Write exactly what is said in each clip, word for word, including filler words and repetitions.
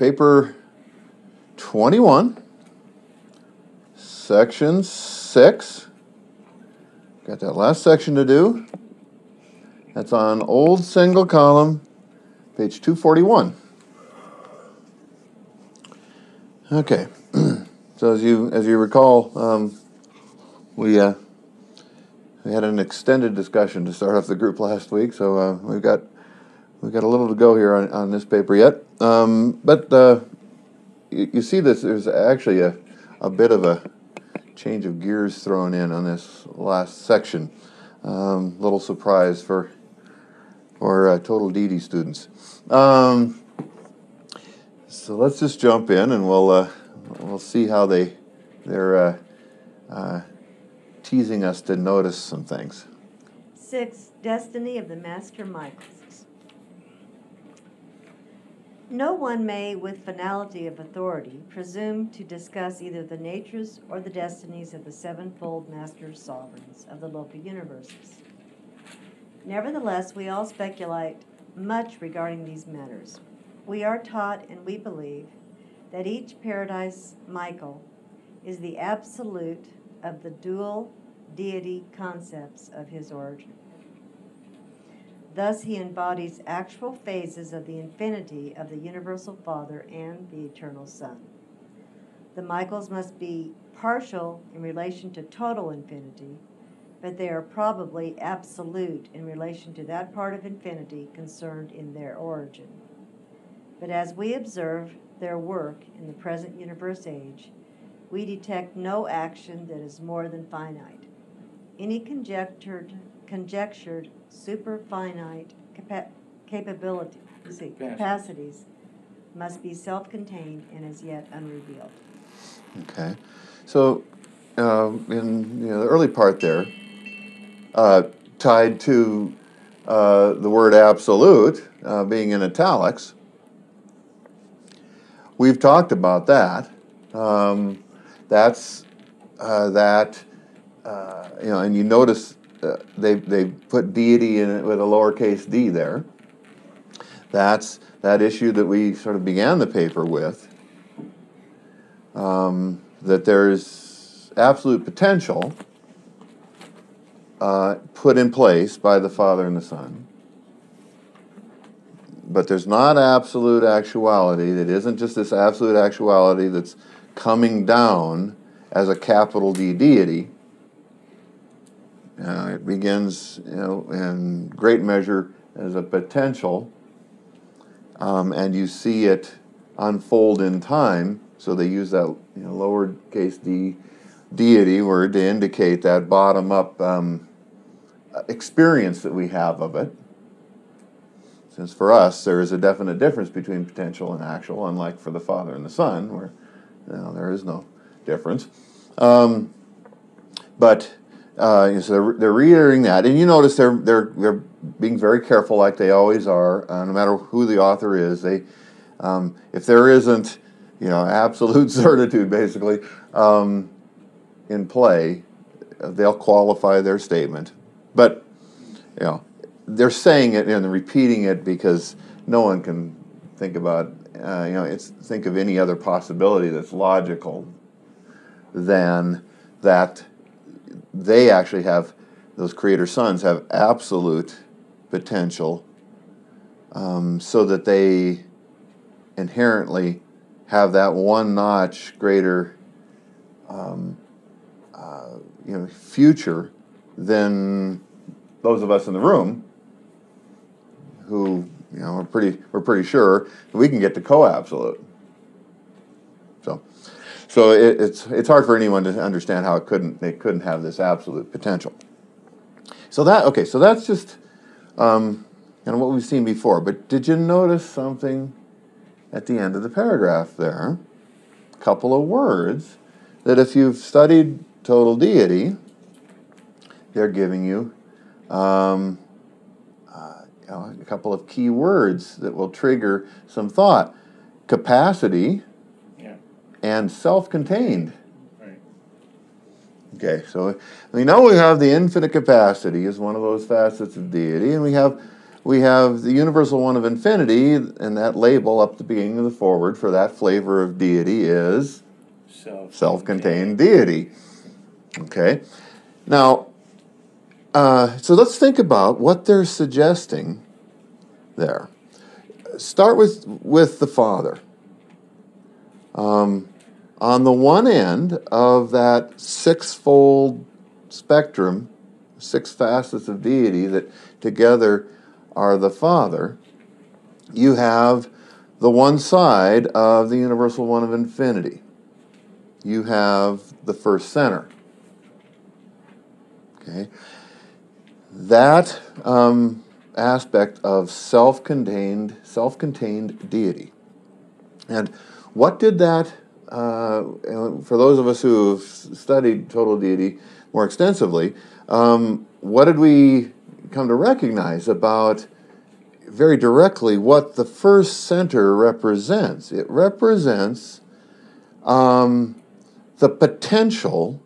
paper twenty-one, section six. Got that last section to do. That's on old single column, page two forty-one. Okay, so as you as you recall, um, we uh, we had an extended discussion to start off the group last week, so uh, we've got we've got a little to go here on, on this paper yet. Um, but uh, you, you see this, there's actually a, a bit of a change of gears thrown in on this last section. Um, little surprise for for uh, total deity students. Um, so let's just jump in and we'll uh, we'll see how they they're uh, uh, teasing us to notice some things. Six, destiny of the Master Michaels. No one may, with finality of authority, presume to discuss either the natures or the destinies of the sevenfold Master Sovereigns of the local universes. Nevertheless, we all speculate much regarding these matters. We are taught and we believe that each Paradise Michael is the absolute of the dual deity concepts of his origin. Thus, he embodies actual phases of the infinity of the Universal Father and the Eternal Son. The Michaels must be partial in relation to total infinity, but they are probably absolute in relation to that part of infinity concerned in their origin. But as we observe their work in the present universe age, we detect no action that is more than finite. Any conjectured, conjectured superfinite capa- capability, see, capacities must be self-contained and as yet unrevealed. Okay, so uh, in you know, the early part there, uh, tied to uh, the word absolute uh, being in italics, we've talked about that. Um, that's uh, that, uh, you know, and you notice uh, they they put deity in it with a lowercase d there. That's that issue that we sort of began the paper with, um, that there's absolute potential uh, put in place by the Father and the Son. But there's not absolute actuality. It isn't just this absolute actuality that's coming down as a capital D deity. Uh, it begins, you know, in great measure as a potential, um, and you see it unfold in time. So they use that, you know, lowercase d deity word to indicate that bottom-up um, experience that we have of it. Since for us, there is a definite difference between potential and actual, unlike for the Father and the Son, where you know, there is no difference. Um, but uh, so they're, they're reiterating that, and you notice they're they're they're being very careful, like they always are, uh, no matter who the author is. They, um, if there isn't, you know, absolute certitude, basically, um, in play, they'll qualify their statement. But you know. They're saying it and repeating it because no one can think about, uh, you know, it's think of any other possibility that's logical than that they actually have, those creator sons have absolute potential, um, so that they inherently have that one notch greater, um, uh, you know, future than those of us in the room, who, you know, we're pretty we're pretty sure we can get to co-absolute. So, so it, it's it's hard for anyone to understand how it couldn't they couldn't have this absolute potential. So that okay, so that's just um, you know, what we've seen before. But did you notice something at the end of the paragraph there? A couple of words that, if you've studied total deity, they're giving you. Um, You know, a couple of key words that will trigger some thought. Capacity, yeah, and self-contained. Right. Okay, so we know we have the infinite capacity as one of those facets of deity, and we have we have the universal one of infinity, and that label up the beginning of the foreword for that flavor of deity is Self-contained. self-contained deity. Okay? Now, uh, so let's think about what they're suggesting there. Start with, with the Father. Um, on the one end of that six-fold spectrum, six facets of deity that together are the Father, you have the one side of the universal one of infinity. You have the first center. Okay? That um, aspect of self-contained, self-contained deity. And what did that, uh, for those of us who have studied total deity more extensively, um, what did we come to recognize about very directly what the first center represents? It represents um, the potential,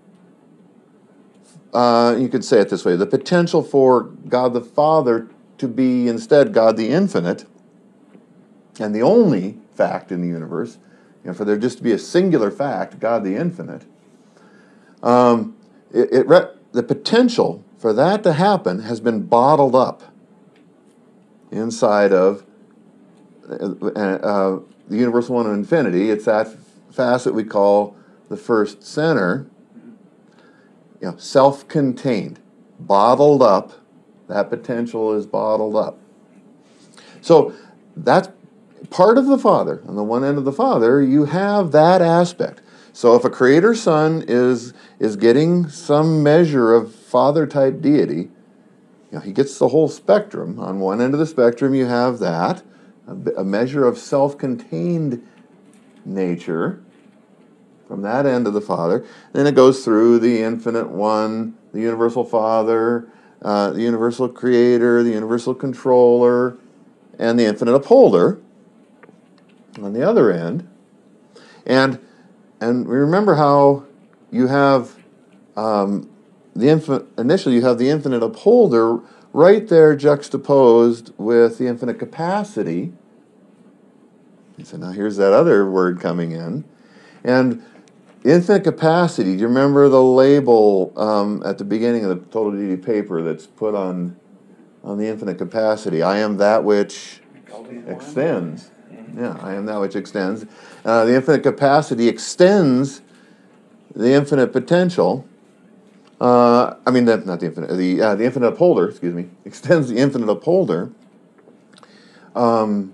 uh, you could say it this way, the potential for God the Father to be instead God the Infinite, and the only fact in the universe, you know, for there just to be a singular fact, God the Infinite. Um, it, it re- the potential for that to happen has been bottled up inside of uh, uh, the universal one of infinity. It's that facet we call the first center. You know, self-contained, bottled up. That potential is bottled up. So that's part of the Father. On the one end of the Father, you have that aspect. So if a creator son is is getting some measure of Father-type deity, you know, he gets the whole spectrum. On one end of the spectrum, you have that, a, a measure of self-contained nature from that end of the Father. Then it goes through the infinite one, the universal Father, uh, the universal creator, the universal controller, and the infinite upholder on the other end. And and remember how you have um, the infinite, initially you have the infinite upholder right there juxtaposed with the infinite capacity. And so now here's that other word coming in. And infinite capacity, do you remember the label um, at the beginning of the Total Deity paper that's put on, on the infinite capacity? I am that which extends. Yeah, I am that which extends. Uh, the infinite capacity extends the infinite potential. Uh, I mean, the, not the infinite, the uh, the infinite upholder. Excuse me, extends the infinite upholder um,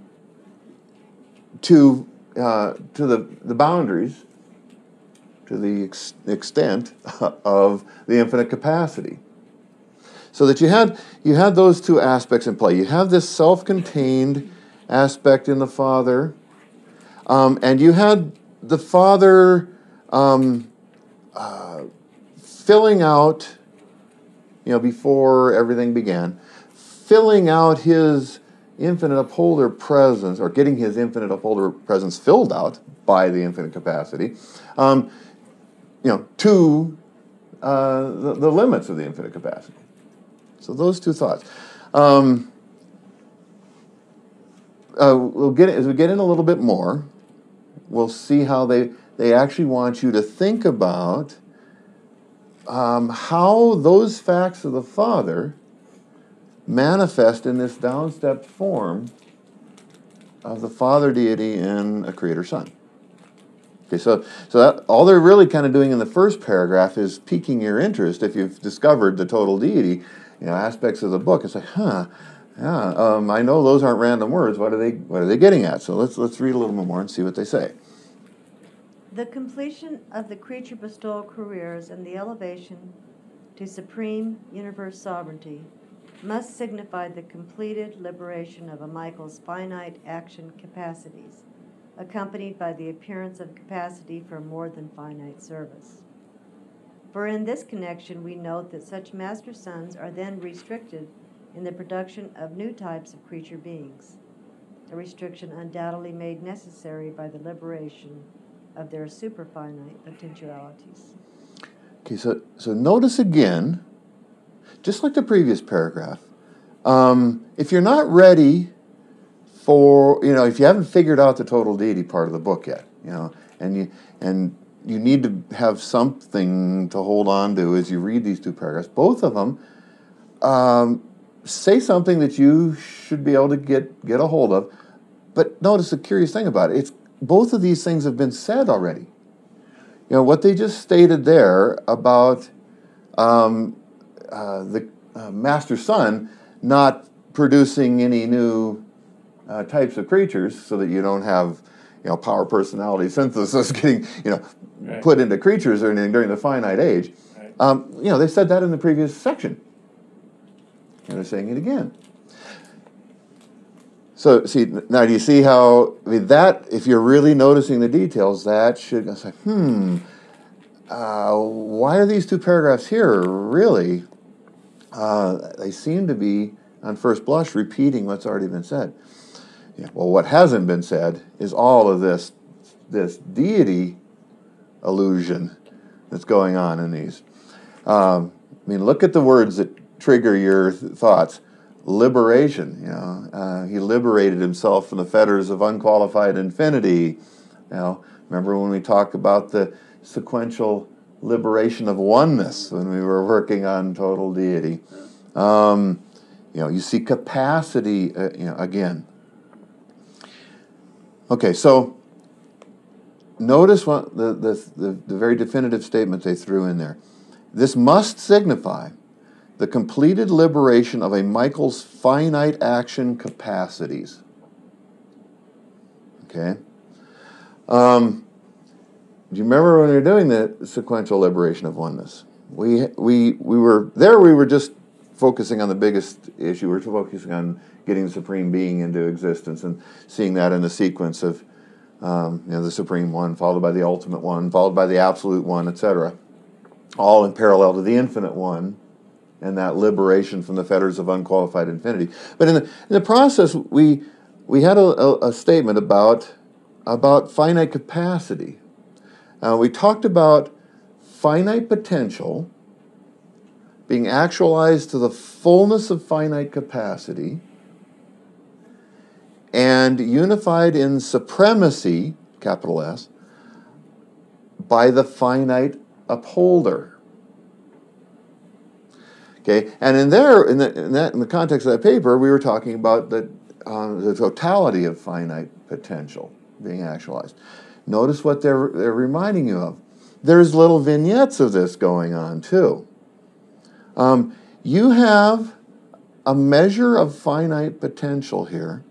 to uh, to the the boundaries, to the ex- extent of the infinite capacity. So that you had you had those two aspects in play. You have this self-contained aspect in the Father. Um, and you had the Father um, uh, filling out, you know, before everything began, filling out his infinite upholder presence, or getting his infinite upholder presence filled out by the infinite capacity, um, you know, to uh, the, the limits of the infinite capacity. So those two thoughts. Um, uh, we'll get as we get in a little bit more. We'll see how they, they actually want you to think about um, how those facts of the Father manifest in this down-stepped form of the Father deity in a Creator Son. Okay, so so that, all they're really kind of doing in the first paragraph is piquing your interest if you've discovered the total deity, you know, aspects of the book. It's like, huh, yeah, um, I know those aren't random words. What are they? What are they getting at? So let's let's read a little bit more and see what they say. The completion of the creature bestowal careers and the elevation to supreme universe sovereignty must signify the completed liberation of a Michael's finite action capacities, accompanied by the appearance of capacity for more than finite service. For in this connection we note that such master sons are then restricted in the production of new types of creature beings, a restriction undoubtedly made necessary by the liberation of their superfinite potentialities. Okay, so, so notice again, just like the previous paragraph, Um, if you're not ready for, you know, if you haven't figured out the total deity part of the book yet, you know, and you and you need to have something to hold on to as you read these two paragraphs. Both of them um, say something that you should be able to get get a hold of. But notice the curious thing about it: it's both of these things have been said already. You know what they just stated there about um, uh, the uh, master son not producing any new uh, types of creatures, so that you don't have, you know, power personality synthesis getting, you know, right. put into creatures or anything during the finite age. Right. Um, you know, they said that in the previous section, and they're saying it again. So, see, now do you see how, I mean, that, if you're really noticing the details, that should, it's like, hmm, uh, why are these two paragraphs here really? Uh, they seem to be, on first blush, repeating what's already been said. Yeah, well, what hasn't been said is all of this, this deity illusion that's going on in these. Um, I mean, look at the words that trigger your th- thoughts. Liberation, you know, uh, he liberated himself from the fetters of unqualified infinity. You know, remember when we talked about the sequential liberation of oneness when we were working on total deity? Um, you know, you see capacity, uh, you know, again. Okay, so notice what the, the, the, the very definitive statement they threw in there. This must signify the completed liberation of a Michael's finite action capacities. Okay? Um, do you remember when we were doing the sequential liberation of oneness? We, we, we were, there we were just focusing on the biggest issue. We were focusing on getting the Supreme Being into existence and seeing that in the sequence of um, you know, the Supreme One, followed by the Ultimate One, followed by the Absolute One, et cetera, all in parallel to the Infinite One, and that liberation from the fetters of unqualified infinity. But in the, in the process, we we had a, a, a statement about, about finite capacity. Uh, we talked about finite potential being actualized to the fullness of finite capacity and unified in supremacy, capital S, by the finite upholder. Okay, and in there, in, the, in that, in the context of that paper, we were talking about the uh, the totality of finite potential being actualized. Notice what they're they're reminding you of. There's little vignettes of this going on too. Um, you have a measure of finite potential here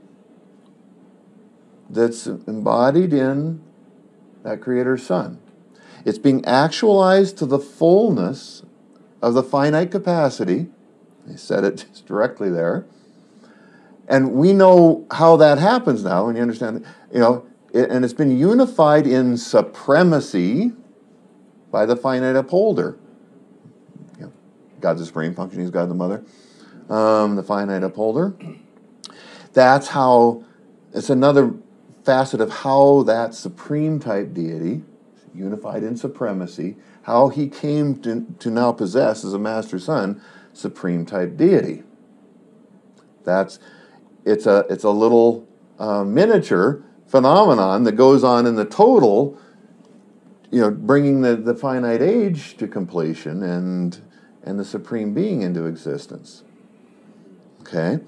that's embodied in that Creator's Son. It's being actualized to the fullness of the finite capacity. They said it just directly there. And we know how that happens now, when you understand, you know, it, and it's been unified in supremacy by the finite upholder. You know, God's the supreme function, he's God the mother. Um, the finite upholder. That's how, it's another facet of how that supreme type deity, unified in supremacy, how he came to, to now possess as a master son, supreme type deity. That's, it's a, it's a little uh, miniature phenomenon that goes on in the total, you know, bringing the, the finite age to completion and, and the supreme being into existence. Okay?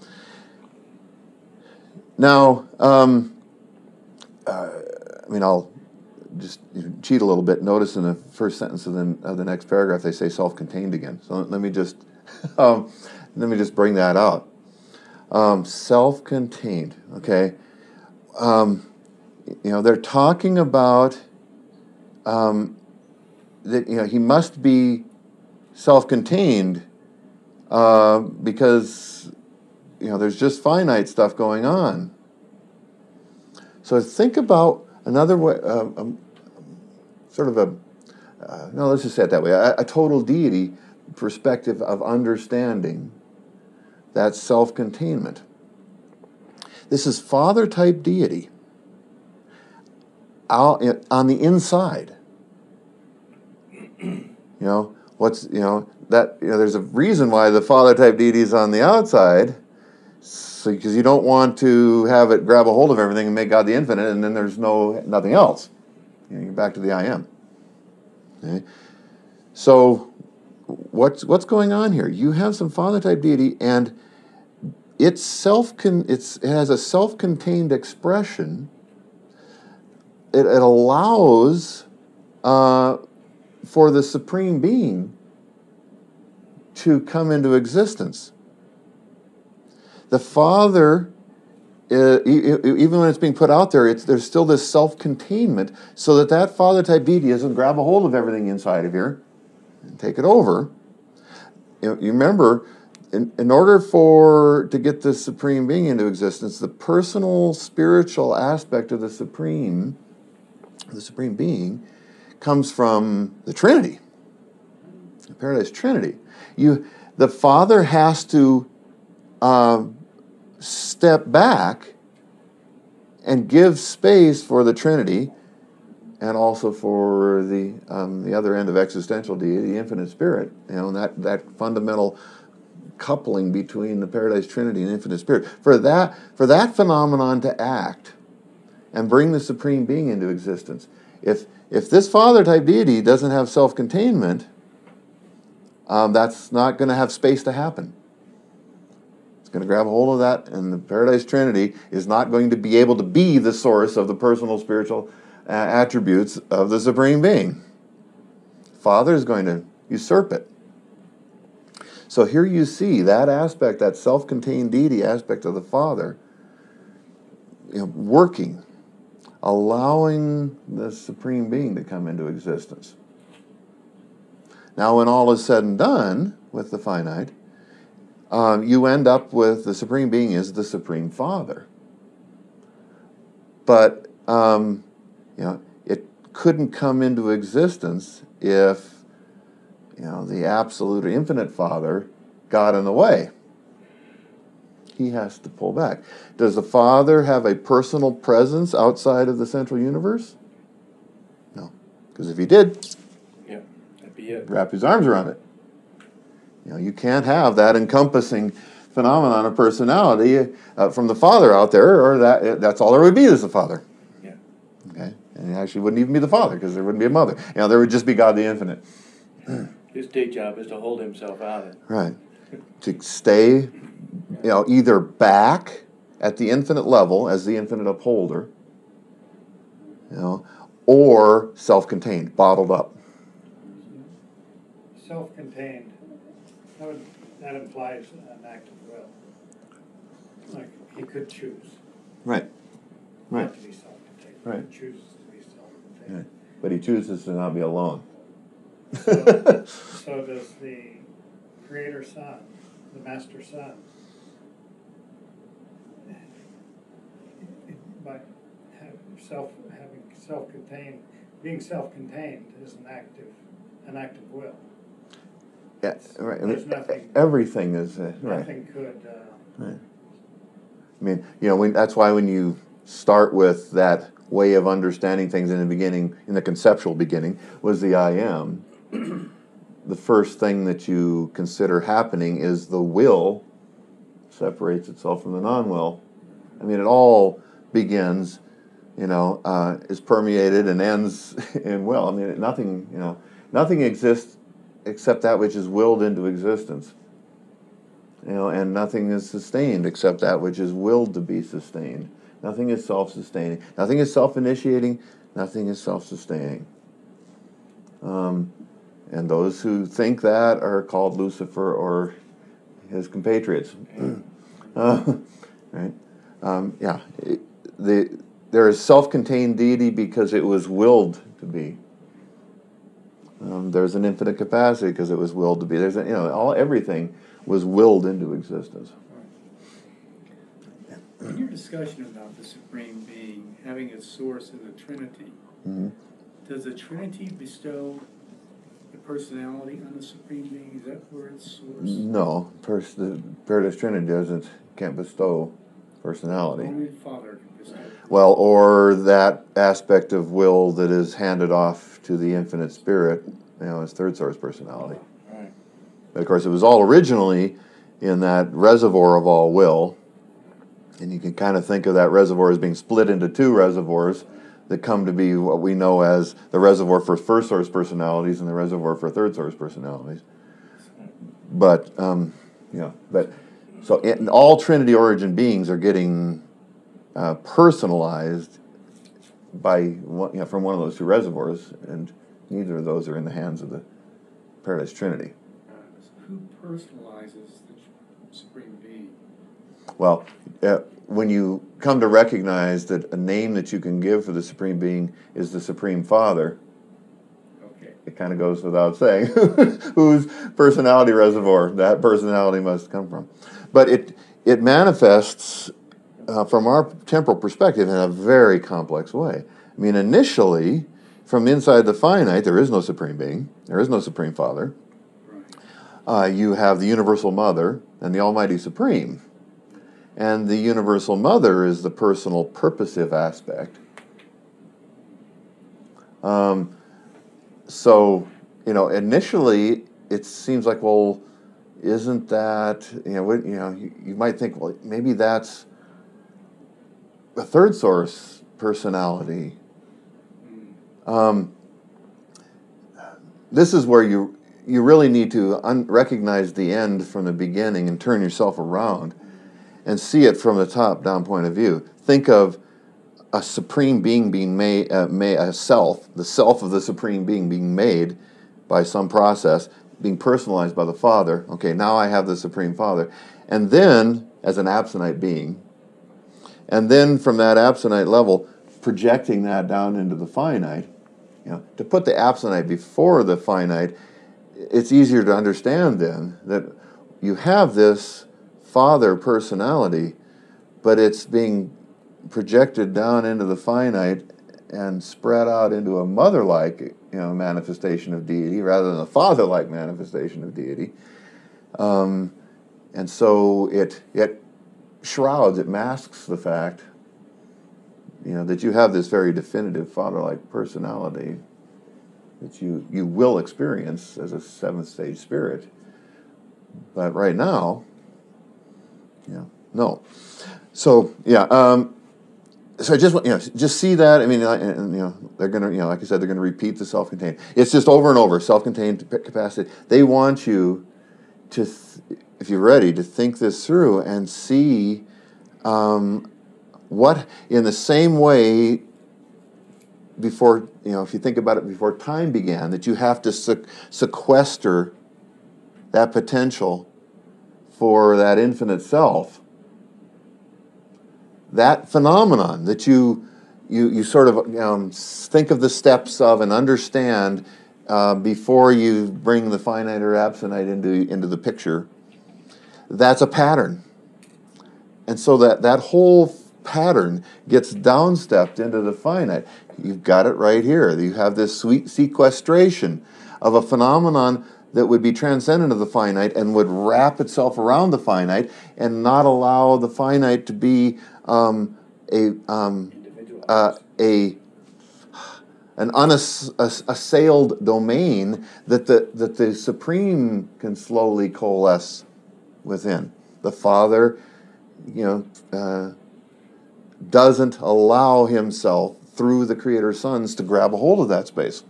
Now, um, uh, I mean, I'll just cheat a little bit. Notice in the first sentence of the, of the next paragraph, they say self-contained again. So let me just um, let me just bring that out. Um, self-contained. Okay, um, you know, they're talking about um, that. You know, he must be self-contained uh, because you know there's just finite stuff going on. So think about another way, uh, um, sort of a, uh, no, let's just say it that way, a, a total deity perspective of understanding that self-containment. This is father-type deity out, on the inside. You know, what's, you know, that, you know, there's a reason why the father-type deity is on the outside, So, because you don't want to have it grab a hold of everything and make God the infinite, and then there's no nothing else. You know, you're back to the I am. Okay? So, what's what's going on here? You have some Father-type deity, and it's self it's it has a self-contained expression. It, it allows uh, for the Supreme Being to come into existence. The Father, uh, even when it's being put out there, it's, there's still this self-containment, so that that Father-type deity doesn't grab a hold of everything inside of here and take it over. You, you remember, in, in order for to get this Supreme Being into existence, the personal spiritual aspect of the Supreme, the Supreme Being, comes from the Trinity, the Paradise Trinity. You, the Father has to uh, step back and give space for the Trinity, and also for the um, the other end of existential deity, the Infinite Spirit. You know, that that fundamental coupling between the Paradise Trinity and Infinite Spirit. For that for that phenomenon to act and bring the Supreme Being into existence, if if this Father-type deity doesn't have self-containment, um, that's not going to have space to happen. It's going to grab a hold of that, and the Paradise Trinity is not going to be able to be the source of the personal spiritual uh, attributes of the Supreme Being. Father is going to usurp it. So here you see that aspect, that self-contained deity aspect of the Father, you know, working, allowing the Supreme Being to come into existence. Now, when all is said and done with the finite, um, you end up with the Supreme Being is the Supreme Father. But um, you know, it couldn't come into existence if you know the absolute or infinite Father got in the way. He has to pull back. Does the Father have a personal presence outside of the central universe? No. Because if he did, yeah, that'd be it. Wrap his arms around it. You know, you can't have that encompassing phenomenon of personality uh, from the Father out there, or that that's all there would be is the Father. Yeah. Okay? And it actually wouldn't even be the Father, because there wouldn't be a mother. You know, there would just be God the Infinite. His day job is to hold himself out of it. Right. To stay, you know, either back at the infinite level as the infinite upholder, you know, or self-contained, bottled up. Self-contained, that would, that implies an act of will. Like, he could choose Right. Right. not to be self-contained. Right. He chooses to be self-contained. Right. But he chooses to not be alone. So, so does the Creator Son, the Master Son, by have self, having self-contained, being self-contained is an active, an act of will. Yeah, right. I mean, There's nothing- everything is uh, right. Nothing could, uh, Right. I mean, you know, when, that's why when you start with that way of understanding things in the beginning, in the conceptual beginning, was the I am. The first thing that you consider happening is the will separates itself from the non-will. I mean, it all begins, you know, uh, is permeated and ends in will. I mean, nothing, you know, nothing exists except that which is willed into existence. You know, and nothing is sustained except that which is willed to be sustained. Nothing is self-sustaining. Nothing is self-initiating. Nothing is self-sustaining. Um, and those who think that are called Lucifer or his compatriots. uh, right? Um, yeah. It, the, there is self-contained deity because it was willed to be. Um, there's an infinite capacity because it was willed to be. There's a, you know, all everything was willed into existence. In your discussion about the Supreme Being having its source in the Trinity, Mm-hmm. does the Trinity bestow the personality on the Supreme Being? Is that where its source? No, pers- the Paradise Trinity doesn't can't bestow personality. Only the Father can bestow. Well, or that aspect of will that is handed off to the Infinite Spirit, you know, as third source personality. Right. But of course, it was all originally in that reservoir of all will, And you can kind of think of that reservoir as being split into two reservoirs that come to be what we know as the reservoir for first source personalities and the reservoir for third source personalities. But, um, you know, but, so it, all Trinity origin beings are getting uh, personalized by, one, you know, from one of those two reservoirs, and neither of those are in the hands of the Paradise Trinity. Who personalizes the Supreme Being? Well, uh, when you come to recognize that a name that you can give for the Supreme Being is the Supreme Father, Okay. it kind of goes without saying whose personality reservoir that personality must come from. But it it manifests uh, from our temporal perspective in a very complex way. I mean, initially, from inside the finite, there is no Supreme Being, there is no Supreme Father. Right. Uh, you have the Universal Mother and the Almighty Supreme. And the Universal Mother is the personal purposive aspect. Um, so, you know, initially it seems like, well, isn't that, you know, what, you know, you, you might think, well, maybe that's a third source personality. Um, this is where you you really need to un- recognize the end from the beginning and turn yourself around and see it from the top-down point of view. Think of a supreme being being made, uh, made, a self, the self of the supreme being being made by some process, being personalized by the Father. Okay, now I have the Supreme Father. And then, as an absentite being, and then from that absentite level, projecting that down into the finite. You know, to put the absentite before the finite, it's easier to understand then that you have this Father personality, but it's being projected down into the finite and spread out into a mother-like, you know, manifestation of deity rather than a father-like manifestation of deity. Um, and so it it shrouds, it masks the fact, you know, that you have this very definitive father-like personality that you, you will experience as a seventh stage spirit. But right now, yeah, no. So yeah, um, so I just you know just see that. I mean, and, and, you know, they're gonna you know like I said, they're gonna repeat the self-contained. It's just over and over self-contained capacity. They want you to, th- if you're ready, to think this through and see um, what in the same way. Before you know, if you think about it, before time began, that you have to sequ- sequester that potential for that infinite self. That phenomenon that you you you sort of um, think of the steps of and understand uh, before you bring the finite or absentite into into the picture. That's a pattern, and so that that whole pattern gets downstepped into the finite. You've got it right here. You have this sweet sequestration of a phenomenon that would be transcendent of the finite and would wrap itself around the finite and not allow the finite to be um, a um, uh, a an unassailed domain that the that the Supreme can slowly coalesce within. The Father, you know, uh, doesn't allow himself through the Creator's sons to grab a hold of that space.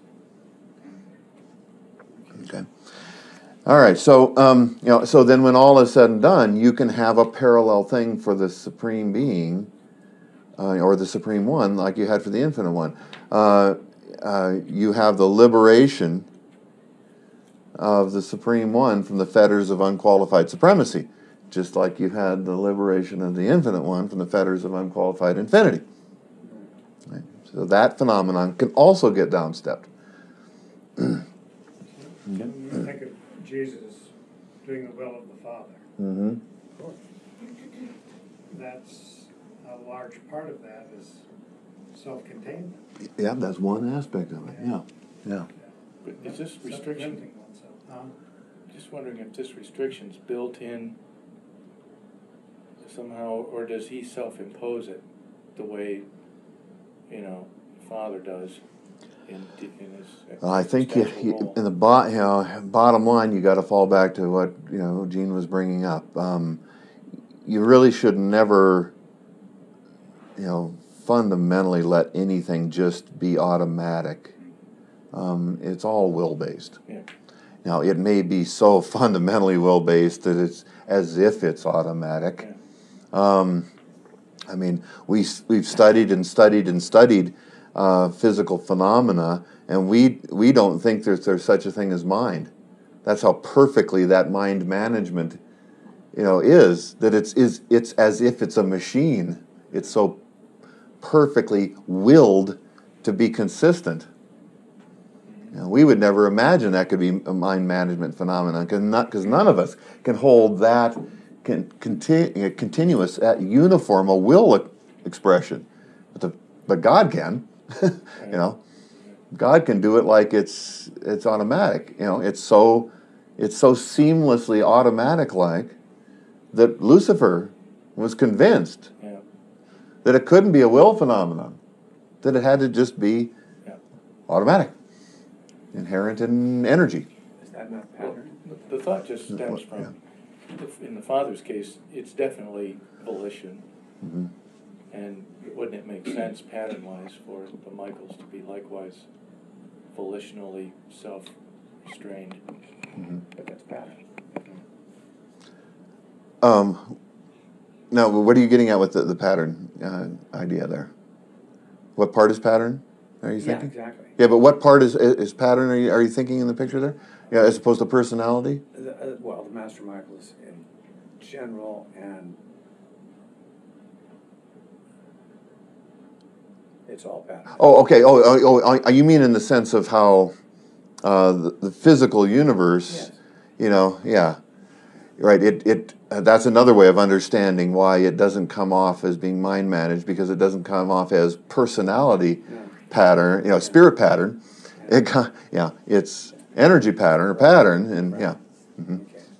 Okay. All right. So, um, you know, so then when all is said and done, you can have a parallel thing for the Supreme Being, uh, or the Supreme One, like you had for the Infinite One. Uh, uh, you have the liberation of the Supreme One from the fetters of unqualified supremacy, just like you had the liberation of the Infinite One from the fetters of unqualified infinity. Right? So that phenomenon can also get downstepped. When you think of Jesus doing the will of the Father, Mm-hmm. that's a large part of that is self-containment. Yeah, that's one aspect of it. Yeah, yeah. But is this restriction, Self-limiting oneself. Huh? just wondering if this restriction's built in somehow, or does he self-impose it the way, you know, Father does in, in his Well, I think you, existential you, role? in the bo- you know, bottom line, you got to fall back to what you know Gene was bringing up. Um, you really should never you know, fundamentally let anything just be automatic. Um, it's all will-based. Yeah. Now, it may be so fundamentally will-based that it's as if it's automatic. Yeah. Um, I mean, we, we've studied and studied and studied uh, physical phenomena, and we, we don't think there's, there's such a thing as mind. That's how perfectly that mind management, you know, is, that it's, is, it's as if it's a machine. It's so perfectly willed to be consistent. You know, we would never imagine that could be a mind management phenomenon, because none of us can hold that can, conti- continuous, that uniform, a will expression. But, the, but God can, you know. God can do it like it's it's automatic. You know, it's so it's so seamlessly automatic like that Lucifer was convinced Yeah. that it couldn't be a will phenomenon, that it had to just be Yeah. automatic, inherent in energy. Is that not pattern? The, the thought just stems from, Yeah. the, in the father's case, it's definitely volition. Mm-hmm. And wouldn't it make sense pattern-wise for the Michaels to be likewise volitionally self-restrained? Mm-hmm. But that's pattern. Um, now, what are you getting at with the, the pattern uh, idea there? What part is pattern? Are you Yeah, thinking? exactly. Yeah, but what part is is pattern? Are you are you thinking in the picture there? Yeah, as opposed to personality. The, uh, well, the Master Michael is in general, and it's all pattern. Oh, okay. Oh, oh, oh, oh, you mean in the sense of how uh, the, the physical universe? Yes. You know, yeah, right. It it uh, that's another way of understanding why it doesn't come off as being mind managed, because it doesn't come off as personality No. pattern. You know, spirit pattern. It co- yeah, it's energy pattern or pattern, and Right. yeah. Mm-hmm.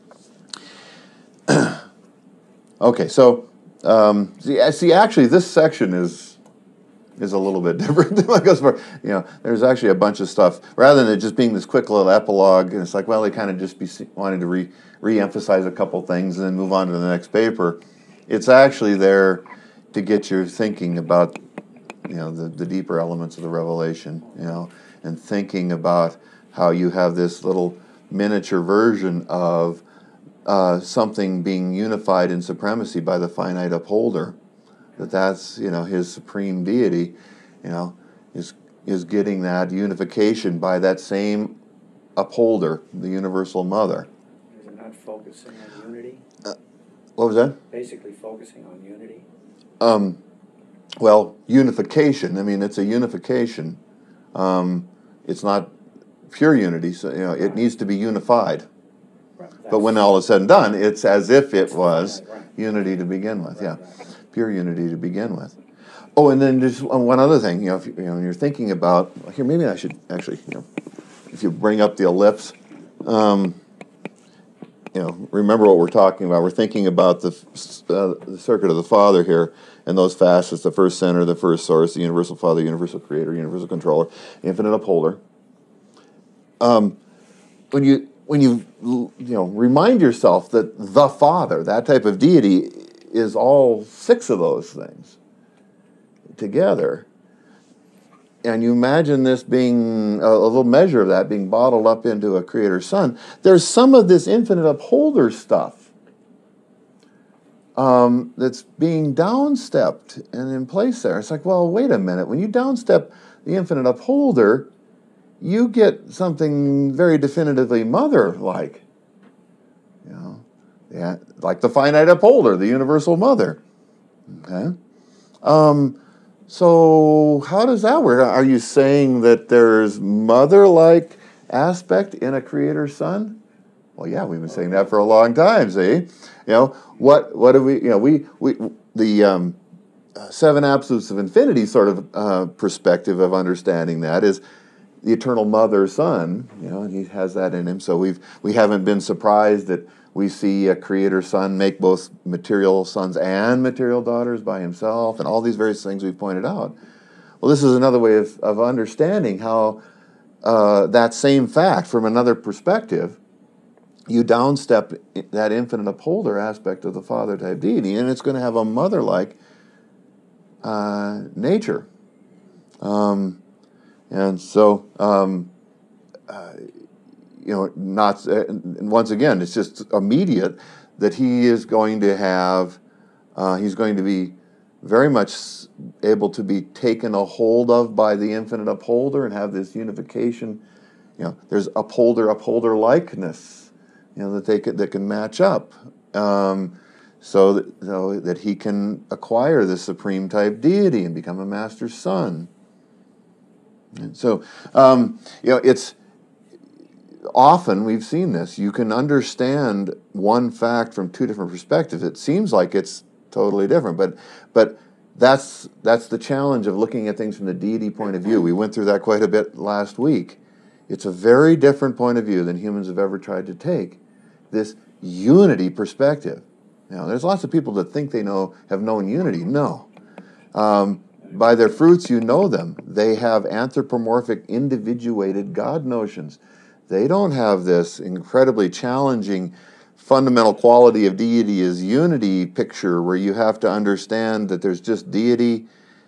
Okay. Okay, so um, see, see, actually, this section is is a little bit different than what goes for. You know, there's actually a bunch of stuff rather than it just being this quick little epilogue. And it's like, well, they kind of just be wanting to re re-emphasize a couple things and then move on to the next paper. It's actually there to get you thinking about, you know, the, the deeper elements of the revelation. You know, and thinking about how you have this little miniature version of Uh, something being unified in supremacy by the finite upholder, that that's, you know, his supreme deity, you know, is is getting that unification by that same upholder, the universal mother. Is it not focusing on unity? What was that? Basically focusing on unity? Um, well, unification. I mean, it's a unification. Um, it's not pure unity, so you know, it needs to be unified. Right. But when That's- all is said and done, it's as if it was Right, right. unity to begin with. Yeah, Right, right. pure unity to begin with. Oh, and then just one one other thing. You know, if you, you know, when you're thinking about here, maybe I should actually, you know, if you bring up the ellipse, um, you know, remember what we're talking about. We're thinking about the uh, the circuit of the Father here, and those facets: the first center, the first source, the universal Father, universal Creator, universal Controller, infinite Upholder. Um, when you when you you know remind yourself that the Father, that type of deity, is all six of those things together, and you imagine this being a, a little measure of that being bottled up into a Creator Son, there's some of this infinite upholder stuff um, that's being downstepped and in place there. It's like, well, wait a minute. When you downstep the infinite upholder, you get something very definitively mother-like. You know, yeah, like the finite upholder, the universal mother. Okay. Um, so how does that work? Are you saying that there's mother-like aspect in a Creator Son? Well, yeah, we've been saying that for a long time. See, you know, what what do we? You know, we we the um, uh, seven absolutes of infinity sort of uh, perspective of understanding that is the eternal mother son, you know, and he has that in him. So we've we haven't been surprised that we see a Creator Son make both material sons and material daughters by himself, and all these various things we've pointed out. Well, this is another way of, of understanding how uh, that same fact from another perspective, you downstep that infinite upholder aspect of the Father type deity, and it's going to have a mother-like uh, nature. Um, and so, um, uh, you know, not, uh, and once again, it's just immediate that he is going to have, uh, he's going to be very much able to be taken a hold of by the infinite upholder and have this unification. You know, there's upholder, upholder likeness, you know, that they could, that can match up, um, so that, so that he can acquire the supreme type deity and become a master son. And so, um, you know, it's often we've seen this. You can understand one fact from two different perspectives. It seems like it's totally different, but but that's that's the challenge of looking at things from the deity point of view. We went through that quite a bit last week. It's a very different point of view than humans have ever tried to take. This unity perspective. Now, there's lots of people that think they know have known unity. No. Um, by their fruits you know them. They have anthropomorphic, individuated God notions. They don't have this incredibly challenging fundamental quality of deity as unity picture where you have to understand that there's just deity,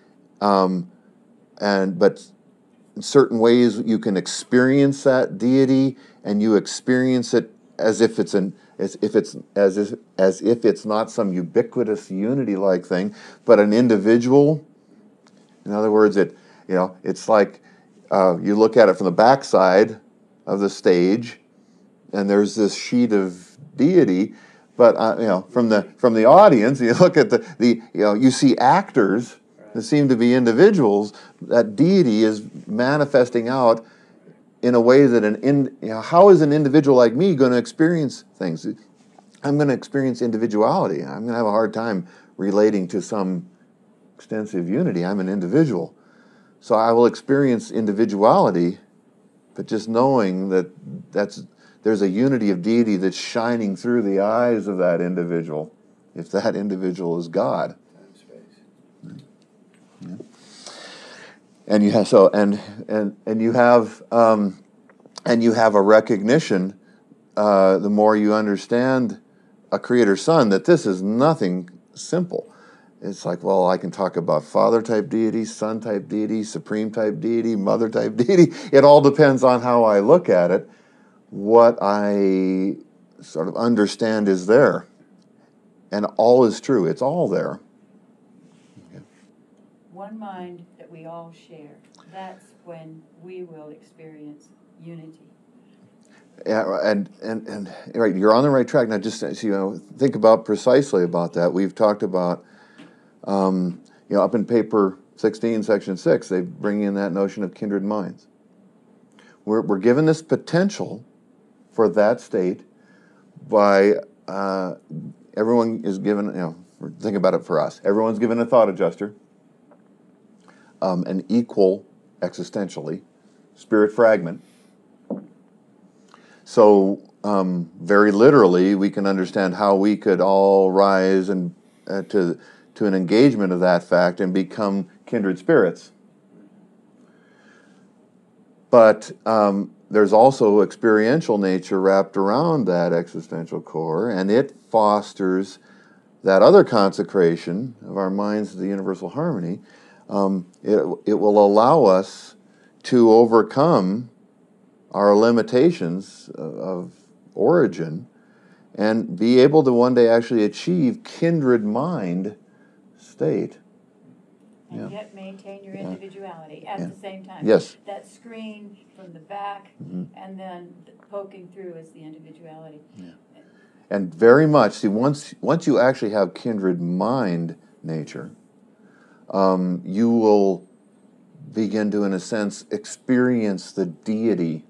um, and but in certain ways you can experience that deity, and you experience it as if it's an as if it's as if, as if it's not some ubiquitous unity-like thing, but an individual. In other words, it you know it's like uh, you look at it from the backside of the stage, and there's this sheet of deity, but uh, you know from the from the audience, you look at the the you know you see actors that seem to be individuals. That deity is manifesting out in a way that an in you know how is an individual like me going to experience things? I'm going to experience individuality. I'm going to have a hard time relating to some extensive unity. I'm an individual, so I will experience individuality, but just knowing that that's there's a unity of deity that's shining through the eyes of that individual, if that individual is God. Time, space. Yeah. And you have so and and and you have um, and you have a recognition. Uh, the more you understand a Creator Son, that this is nothing simple. It's like, well, I can talk about Father type deity, Son type deity, Supreme type deity, Mother type deity. It all depends on how I look at it. What I sort of understand is there. And all is true. It's all there. Okay. One mind that we all share. That's when we will experience unity. Yeah, and, and, and right, you're on the right track. Now, just so you know, think about precisely about that. We've talked about, um, you know, up in paper sixteen, section six, they bring in that notion of kindred minds. We're, we're given this potential for that state by, uh, everyone is given, you know, think about it for us. Everyone's given a thought adjuster, um, an equal, existentially, spirit fragment. So, um, very literally, we can understand how we could all rise and uh, to to an engagement of that fact and become kindred spirits. But um, there's also experiential nature wrapped around that existential core, and it fosters that other consecration of our minds to the universal harmony. Um, it, it will allow us to overcome our limitations of, of origin and be able to one day actually achieve kindred mind state. And Yeah. yet maintain your Yeah. individuality at Yeah. the same time. Yes. That screen from the back, Mhm. and then poking through is the individuality. And very much, see, once once you actually have kindred mind nature, um, you will begin to, in a sense, experience the deity.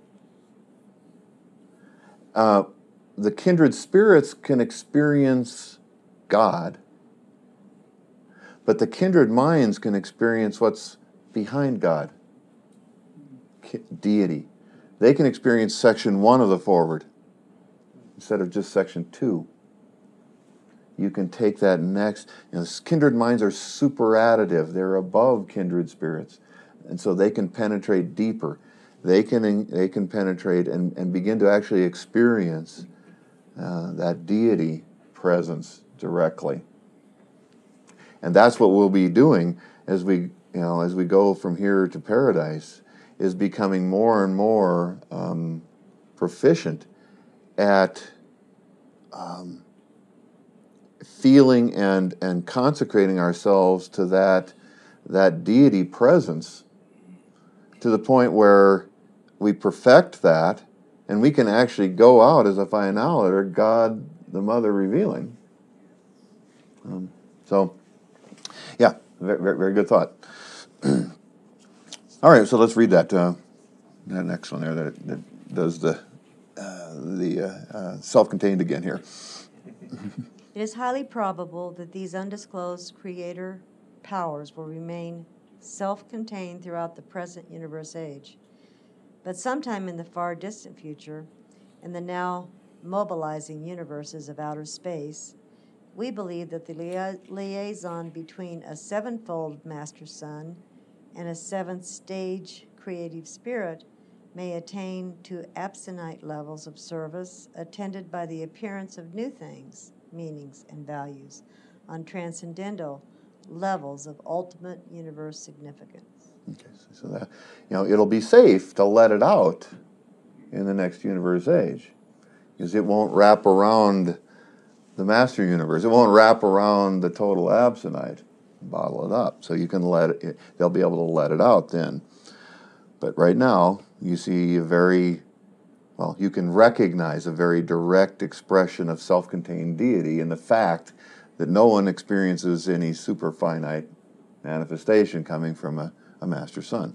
Uh, the kindred spirits can experience God, but the kindred minds can experience what's behind God, Ki- deity. They can experience section one of the forward instead of just section two. You can take that next. You know, kindred minds are super additive. They're above kindred spirits, and so they can penetrate deeper. They can they can penetrate and, and begin to actually experience uh, that deity presence directly. And that's what we'll be doing as we, you know, as we go from here to paradise, is becoming more and more um, proficient at um, feeling and and consecrating ourselves to that that deity presence, to the point where we perfect that, and we can actually go out as a finaliter, God the Mother revealing. Um, so, yeah, very, very, very good thought. All right, so let's read that uh, that next one there that, that does the uh, the uh, uh, self-contained again here. It is highly probable that these undisclosed creator powers will remain self-contained throughout the present universe age. But sometime in the far distant future, in the now mobilizing universes of outer space, we believe that the lia- liaison between a sevenfold Master Sun and a seventh stage creative spirit may attain to absonite levels of service, attended by the appearance of new things, meanings, and values on transcendental levels of ultimate universe significance. Okay, so that, you know, it'll be safe to let it out in the next universe age, because it won't wrap around the master universe. It won't wrap around the total absonite, bottle it up. So you can let it, they'll be able to let it out then. But right now, you see a very, well, you can recognize a very direct expression of self-contained deity in the fact that no one experiences any super finite manifestation coming from a, a Master Sun.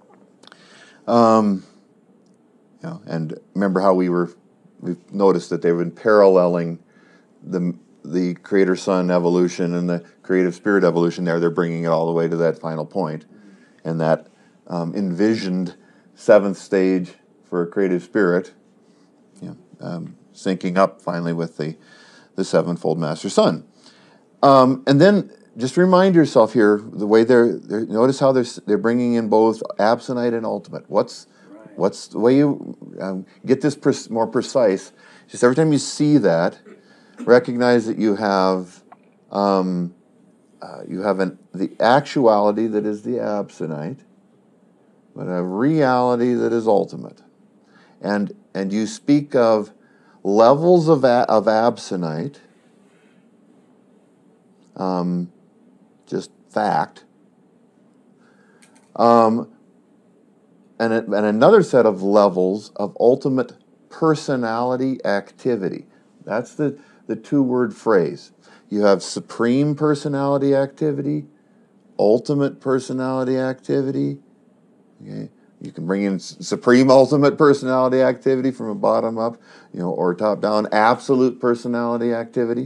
Um, you know, and remember how we were, we've noticed that they've been paralleling the the Creator Sun evolution and the Creative Spirit evolution there. They're bringing it all the way to that final point, and that um, envisioned seventh stage for a Creative Spirit, you know, um, syncing up finally with the the sevenfold Master Sun. Um, and then just remind yourself here the way they're, they're notice how they're they're bringing in both absonite and ultimate. What's Right. what's the way you um, get this pre- more precise? Just every time you see that, recognize that you have um, uh, you have an, the actuality that is the absonite, but a reality that is ultimate, and and you speak of levels of a, of absonite, um, just fact, um, and it, and another set of levels of ultimate personality activity. That's the the two-word phrase. You have supreme personality activity, ultimate personality activity. Okay, you can bring in supreme ultimate personality activity from a bottom up, you know, or top down absolute personality activity.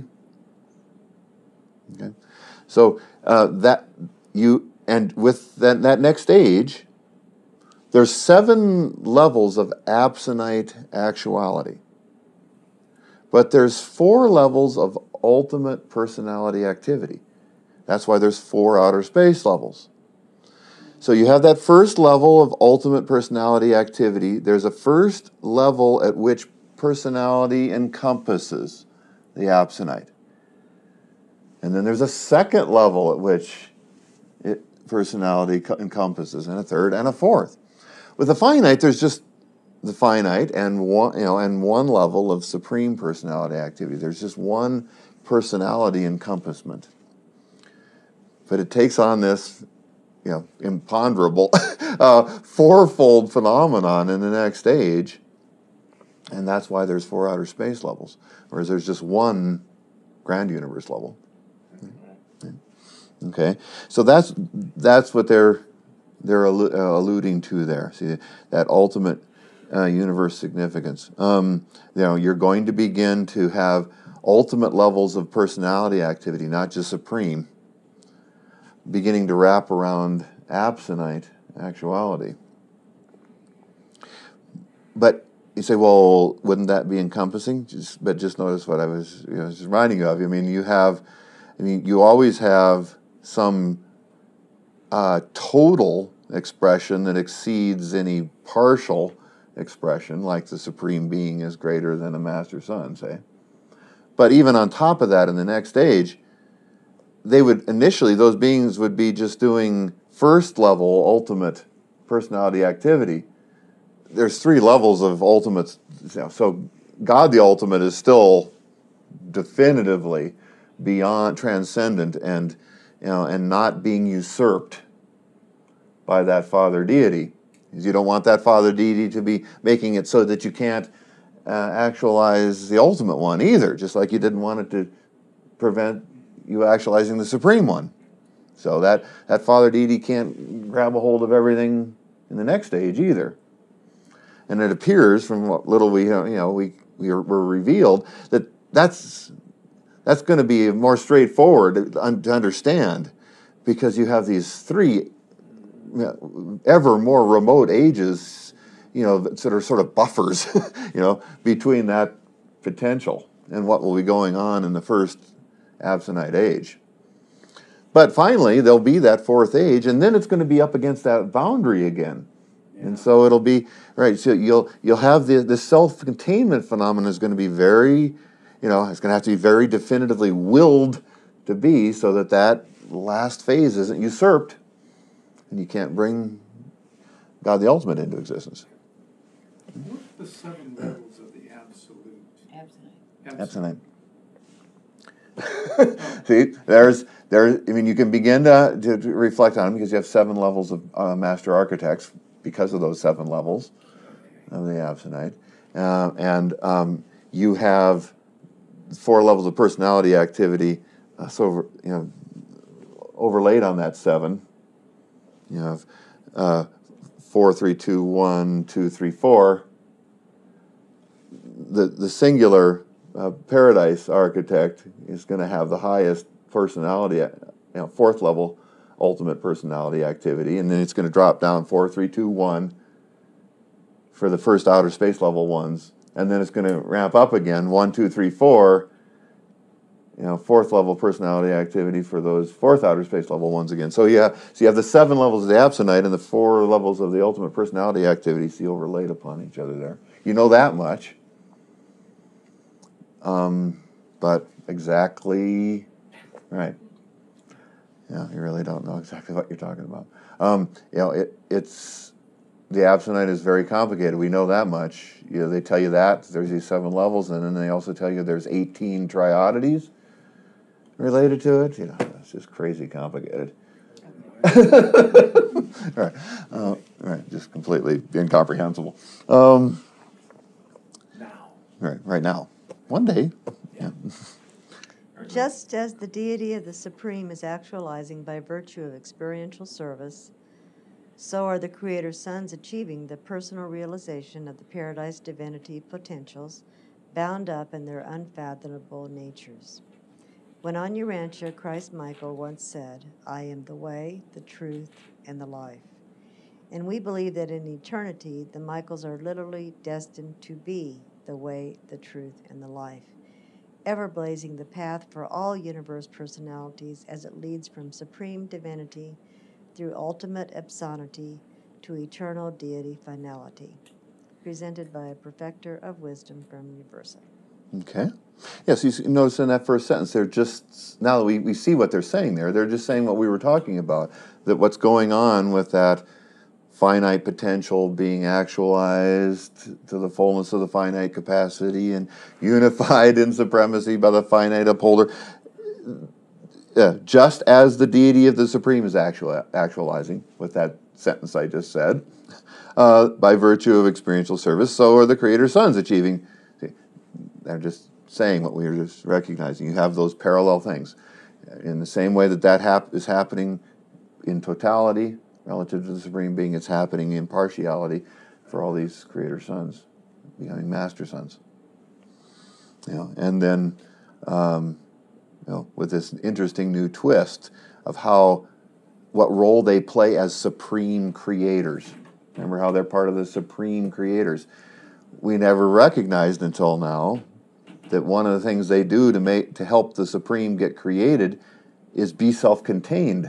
Okay, so uh, that you and with that that next stage, there's seven levels of absonite actuality. But there's four levels of ultimate personality activity. That's why there's four outer space levels. So you have that first level of ultimate personality activity. There's a first level at which personality encompasses the absonite. And then there's a second level at which it, personality co- encompasses, and a third, and a fourth. With the finite, there's just the finite and one, you know, and one level of supreme personality activity. There's just one personality encompassment. But it takes on this, you know, imponderable uh, fourfold phenomenon in the next stage, and that's why there's four outer space levels, whereas there's just one grand universe level. Okay, so that's that's what they're they're allu- uh, alluding to there. See that ultimate uh, universe significance. Um, you know, you're going to begin to have ultimate levels of personality activity, not just supreme, beginning to wrap around absonite actuality. But you say, well, wouldn't that be encompassing? Just, but just notice what I was, you know, just reminding you of. I mean, you have, I mean, you always have some uh, total expression that exceeds any partial expression, like the Supreme Being is greater than a Master Sun, say. But even on top of that, in the next stage, they would initially, those beings would be just doing first level ultimate personality activity. There's three levels of ultimates. So God the ultimate is still definitively beyond transcendent and you know and not being usurped by that Father deity. Because you don't want that Father deity to be making it so that you can't uh, actualize the ultimate one either, just like you didn't want it to prevent you actualizing the Supreme One. So that, that Father deity can't grab a hold of everything in the next stage either. And it appears from what little we you know we we were revealed that that's that's going to be more straightforward to understand, because you have these three ever more remote ages, you know, that are sort of buffers, you know, between that potential and what will be going on in the first Absonite age. But finally, there'll be that fourth age, and then it's going to be up against that boundary again. Yeah. And so it'll be, right, so you'll you'll have the, the self-containment phenomenon is going to be very, you know, it's going to have to be very definitively willed to be so that that last phase isn't usurped, and you can't bring God the ultimate into existence. What are the seven levels of the absolute? Absonite. Absonite. See, there's, there. I mean, you can begin to, to, to reflect on them because you have seven levels of uh, master architects because of those seven levels of the Absonite. Uh, and um, you have four levels of personality activity uh, so, you know, overlaid on that seven. You have uh, four, three, two, one, two, three, four. The the singular uh, paradise architect is going to have the highest personality, you know, fourth level ultimate personality activity, and then it's going to drop down four, three, two, one for the first outer space level ones, and then it's going to ramp up again one, two, three, four. You know, fourth level personality activity for those fourth outer space level ones again. So yeah, so you have the seven levels of the Absonite and the four levels of the ultimate personality activity, see, overlaid upon each other there. You know that much. Um, but exactly, right. Yeah, you really don't know exactly what you're talking about. Um, you know, it, it's, the Absonite is very complicated. We know that much. You know, they tell you that, there's these seven levels, and then they also tell you there's eighteen triodities related to it. You know, it's just crazy complicated. right, uh, right, just completely incomprehensible. Um, Now. right, right now. One day. Yeah. Just as the deity of the Supreme is actualizing by virtue of experiential service, so are the Creator's sons achieving the personal realization of the paradise divinity potentials bound up in their unfathomable natures. When on Urantia, Christ Michael once said, "I am the way, the truth, and the life." And we believe that in eternity, the Michaels are literally destined to be the way, the truth, and the life, ever blazing the path for all universe personalities as it leads from supreme divinity through ultimate absonity to eternal deity finality. Presented by a perfecter of wisdom from Universa. Okay. Yes, you see- notice in that first sentence, they're just, now that we, we see what they're saying there, they're just saying what we were talking about, that what's going on with that finite potential being actualized to the fullness of the finite capacity and unified in supremacy by the finite upholder, yeah, just as the deity of the Supreme is actual, actualizing, with that sentence I just said, uh, by virtue of experiential service, so are the Creator's sons achieving. See, they're just saying what we were just recognizing. You have those parallel things. In the same way that that hap- is happening in totality, relative to the Supreme Being, it's happening in partiality for all these Creator sons, becoming Master sons. You know, and then, um, you know, with this interesting new twist of how, what role they play as Supreme Creators. Remember how they're part of the Supreme Creators. We never recognized until now that one of the things they do to make to help the Supreme get created is be self-contained.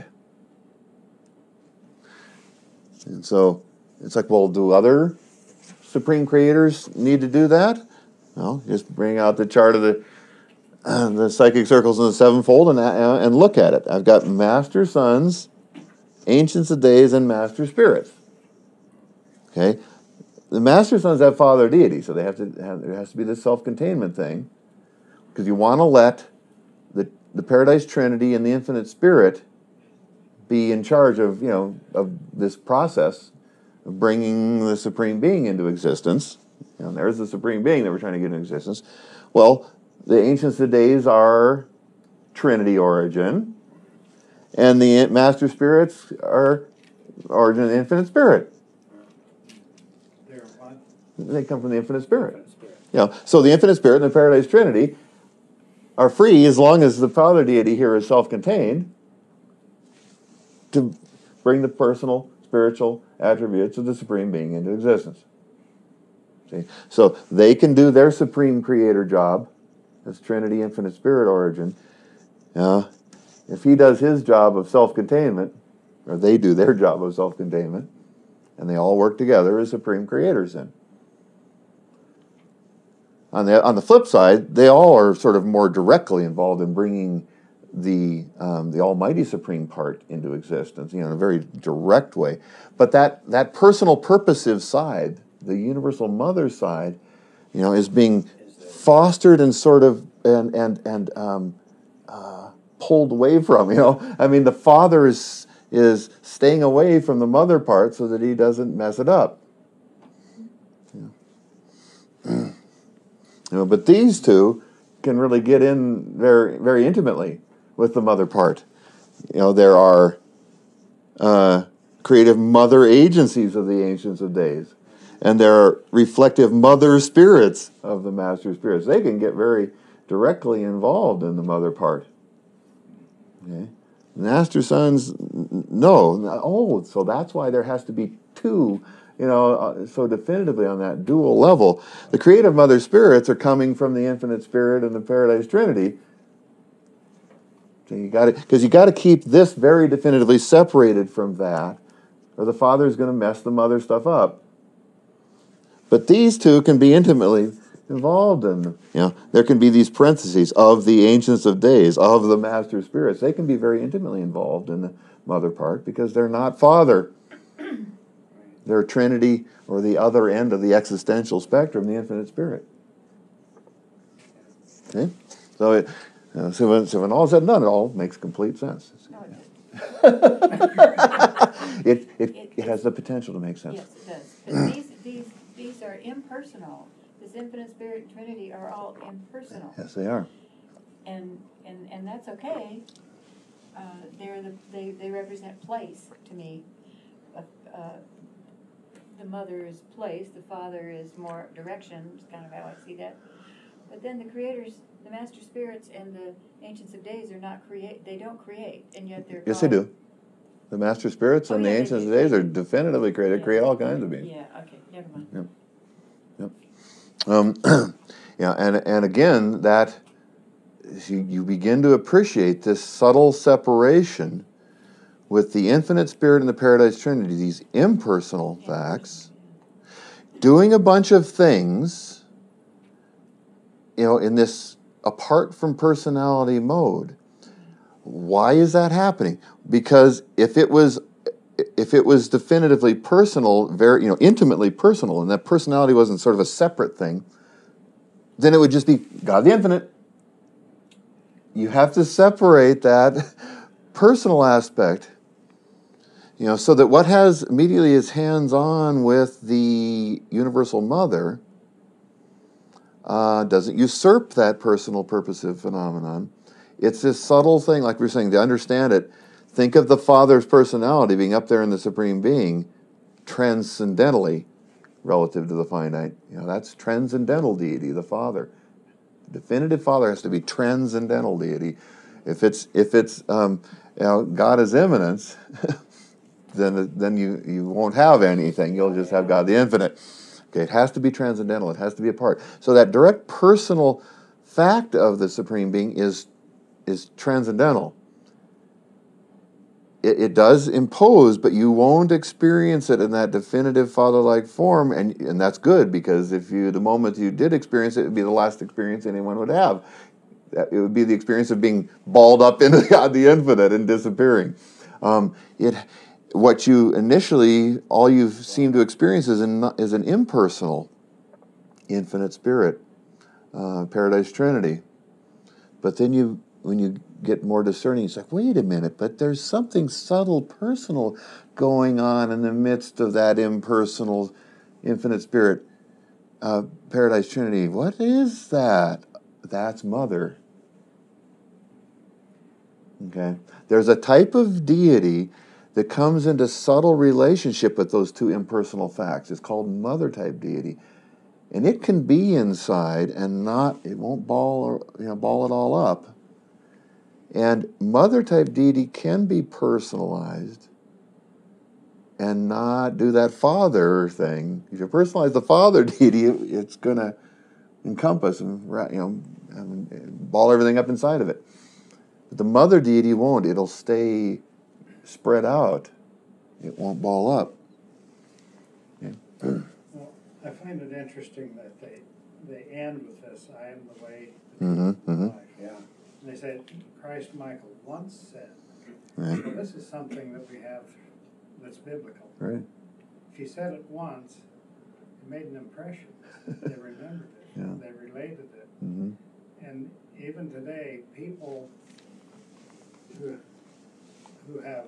And so it's like, well, do other Supreme Creators need to do that? No, just bring out the chart of the the psychic circles in the sevenfold and, uh, and look at it. I've got master sons, ancients of days, and master spirits. Okay? The master sons have father deity, so they have to have, there has to be this self-containment thing, because you want to let the the Paradise Trinity and the Infinite Spirit be in charge of, you know, of this process of bringing the Supreme Being into existence. You know, there's the Supreme Being that we're trying to get into existence. Well, the Ancients of Days are Trinity origin, and the Master Spirits are origin of the Infinite Spirit. They're what? They come from the Infinite Spirit. Infinite Spirit. You know, so the Infinite Spirit and the Paradise Trinity are free, as long as the Father deity here is self-contained, to bring the personal, spiritual attributes of the Supreme Being into existence. See? So they can do their Supreme Creator job, as Trinity, Infinite Spirit origin. Uh, if he does his job of self-containment, or they do their job of self-containment, and they all work together as Supreme Creators then. On the on the flip side, they all are sort of more directly involved in bringing the um, the Almighty Supreme part into existence, you know, in a very direct way. But that that personal purposive side, the Universal Mother side, you know, is being fostered and sort of and and and um, uh, pulled away from. You know, I mean, the Father is is staying away from the Mother part so that he doesn't mess it up. You know, but these two can really get in very, very intimately with the mother part. You know, there are uh, creative mother agencies of the Ancients of Days, and there are reflective mother spirits of the Master Spirits. They can get very directly involved in the mother part. Okay, Master Sons, no. Oh, so that's why there has to be two. You know, uh, so definitively on that dual level. The creative mother spirits are coming from the Infinite Spirit and the Paradise Trinity. So you got to, because you got to keep this very definitively separated from that, or the Father is going to mess the mother stuff up. But these two can be intimately involved in, you know, there can be these parentheses of the Ancients of Days, of the Master Spirits. They can be very intimately involved in the mother part because they're not Father. They're Trinity, or the other end of the existential spectrum, the Infinite Spirit. Okay? So, it, uh, so, when, so when all is said and done, it all makes complete sense. No, it it, it, It- it has the potential to make sense. Yes, it does. But these, these, these are impersonal. This Infinite Spirit and Trinity are all impersonal. Yes, they are. And, and, and that's okay. Uh, they're the, they, they represent place to me. Uh, uh, the mother is place, the Father is more direction, is kind of how I see that. But then the creators, the Master Spirits and the Ancients of Days are not create, they don't create, and yet they're Yes, they called- do. The Master Spirits Oh, and yeah, the they Ancients do. of Days They are do. definitively created, Yeah. create all kinds of beings. Yeah, okay, never mind. Yep. Um, yeah, and and again, that you, you begin to appreciate this subtle separation with the Infinite Spirit and the Paradise Trinity, these impersonal facts, doing a bunch of things, you know, in this apart from personality mode. Why is that happening? Because if it was if it was definitively personal, very, you know, intimately personal, and that personality wasn't sort of a separate thing, then it would just be God the Infinite. You have to separate that personal aspect, you know, so that what has immediately is hands-on with the Universal Mother uh, doesn't usurp that personal purposive phenomenon. It's this subtle thing, like we were saying, to understand it. Think of the Father's personality being up there in the Supreme Being transcendentally relative to the finite. You know, that's transcendental deity, the Father. The definitive Father has to be transcendental deity. If it's if it's um, you know, God as immanence, then then you, you won't have anything. You'll just have God the Infinite. Okay, it has to be transcendental. It has to be a part. So that direct personal fact of the Supreme Being is is transcendental. It, it does impose, but you won't experience it in that definitive Father-like form, and and that's good, because if you the moment you did experience it, it would be the last experience anyone would have. That- It would be the experience of being balled up into the, the infinite and disappearing. Um, it, what you initially, all you seem to experience is an, is an impersonal infinite spirit, uh, Paradise Trinity. But then you, when you get more discerning, it's like, wait a minute, but there's something subtle, personal going on in the midst of that impersonal infinite spirit, uh, Paradise Trinity. What is that? That's Mother. Okay. There's a type of deity that comes into subtle relationship with those two impersonal facts. It's called Mother type deity. And it can be inside and not, it won't ball or, you know, ball it all up. And Mother type deity can be personalized and not do that father thing. If you personalize the father deity, it's going to encompass and, you know, and ball everything up inside of it. But the Mother deity won't. It'll stay spread out. It won't ball up. Okay. Well, I find it interesting that they, they end with this, I am the way, the Mm-hmm, truth, and the mm-hmm. life. Yeah. And they said, Christ Michael once said, Right. well, this is something that we have that's biblical. Right. If he said it once, it made an impression. They remembered it. Yeah. They related it. Mm-hmm. And even today, people who, who have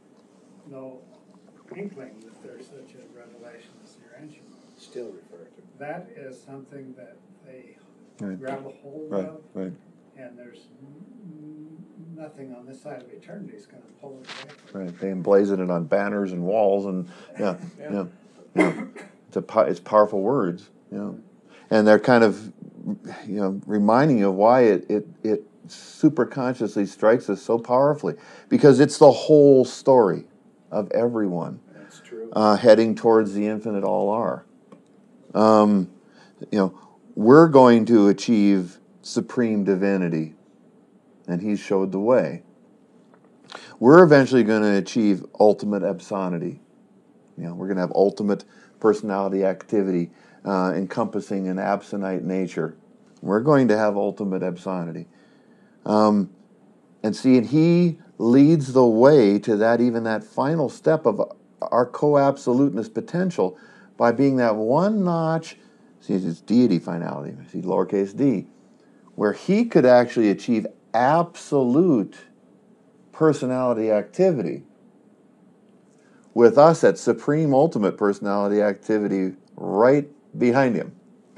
no inkling that there's such a revelation as the Urantia, Still refer to. that is something that they Right. grab a hold Right. of, Right. and there's n- nothing on this side of eternity is going to pull it away from Right. They emblazon it on banners and walls, and yeah, Yeah. yeah, yeah. It's a po- it's powerful words, you know, and they're kind of, you know, reminding you of why it it it super consciously strikes us so powerfully, because it's the whole story of everyone That's true. uh, heading towards the infinite all are. Um, you know, we're going to achieve supreme divinity, and he showed the way. We're eventually going to achieve ultimate epsonity. You know, we're going to have ultimate personality activity uh, encompassing an absonite nature. We're going to have ultimate epsonity. Um, and see, and he leads the way to that, even that final step of our co-absoluteness potential by being that one notch, see, it's deity finality, see, lowercase d, where he could actually achieve absolute personality activity with us at supreme ultimate personality activity right behind him.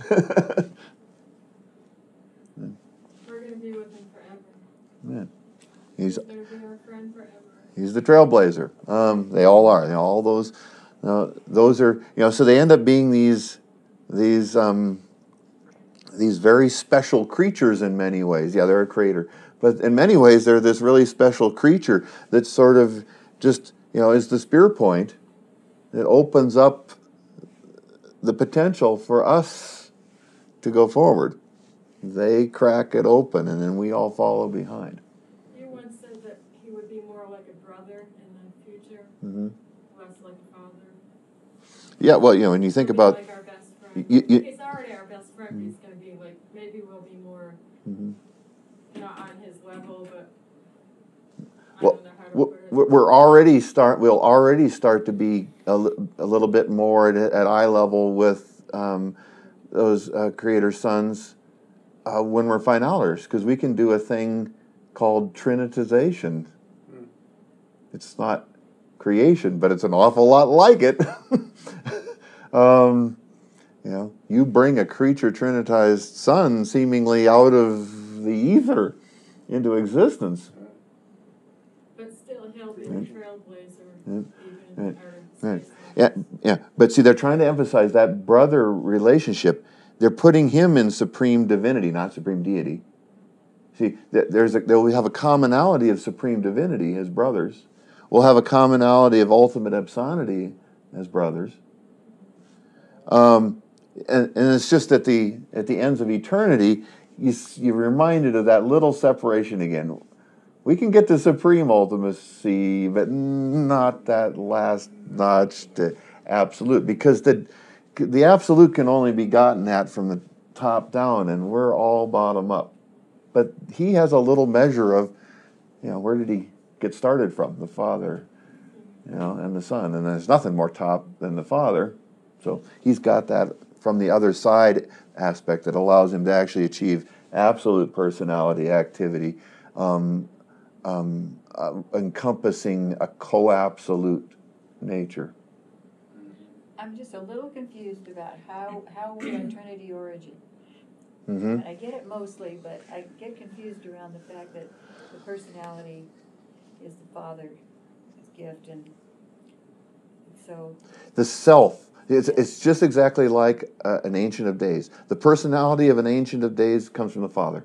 We're gonna be with him forever. Yeah. He's He's gonna be our friend forever. he's the trailblazer. Um, they all are. You know, all those uh, those are, you know, so they end up being these these um, these very special creatures in many ways. Yeah, they're a creator, but in many ways they're this really special creature that sort of just, you know, is the spear point that opens up the potential for us to go forward. They crack it open, and then we all follow behind. You once said that he would be more like a brother in the future, Mm-hmm. less like a father. Yeah, well, you know, when you think He'll be about, like our best friend. you- you- He's already our best friend. He's gonna be like, maybe we'll be more Mhm. not on his level, but I Well, don't know how to we're- put it. we're already start. We'll already start to be a, li- a little bit more at, at eye level with um, those uh, creator sons uh, when we're finalers, because we can do a thing called trinitization. Mm. It's not creation, but it's an awful lot like it. um, you know, you bring a creature trinitized son seemingly out of the ether into existence. But still, he'll be the Right. trailblazer, Right. even Right. our Right. space Yeah, yeah. But see, they're trying to emphasize that brother relationship. They're putting him in supreme divinity, not supreme deity. See, th- there's a, they'll have a commonality of supreme divinity as brothers. We'll have a commonality of ultimate epsonity as brothers. Um, and, and it's just at the at the ends of eternity, you, s- you're reminded of that little separation again. We can get to supreme ultimacy, but not that last notch to absolute, because the the absolute can only be gotten at from the top down, and we're all bottom up. but he has a little measure of, you know, where did he get started from? The Father, you know, and the Son. And there's nothing more top than the Father. So he's got that from the other side aspect that allows him to actually achieve absolute personality activity, um, um, uh, encompassing a co-absolute nature. I'm just a little confused about how, how we are Trinity origin. Mm-hmm. And I get it mostly, but I get confused around the fact that the personality is the Father's gift, and so. The self. It's, it's just exactly like uh, an Ancient of Days. The personality of an Ancient of Days comes from the Father.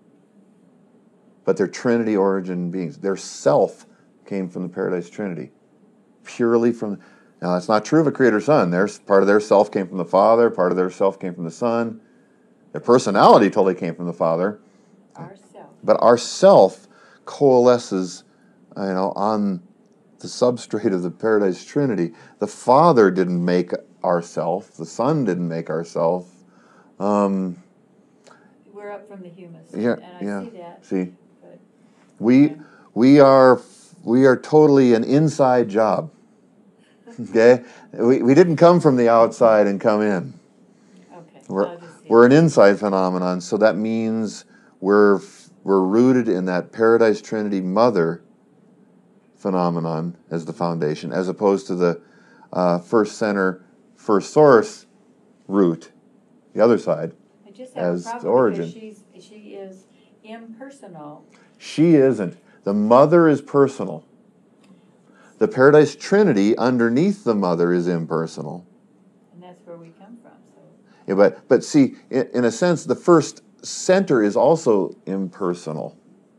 But they're Trinity origin beings. Their self came from the Paradise Trinity. Purely from... Now, that's not true of a Creator-Son. There's, part of their self came from the Father, part of their self came from the Son. Their personality totally came from the Father. Ourself. But our self coalesces, you know, on the substrate of the Paradise Trinity. The Father didn't make ourself. The Son didn't make ourself. Um, We're up from the humus, yeah, and I yeah. see that. See, But, we okay. we are we are totally an inside job. Okay, we we didn't come from the outside and come in. Okay. We're I'll just see. we're an inside phenomenon. So that means we're we're rooted in that Paradise Trinity Mother phenomenon as the foundation, as opposed to the uh, first center, first source root, the other side. I just have as a the problem origin. because she's, she is impersonal. She isn't. The Mother is personal. The Paradise Trinity underneath the Mother is impersonal. And that's where we come from. So Yeah, but but see, in, in a sense, the first center is also impersonal.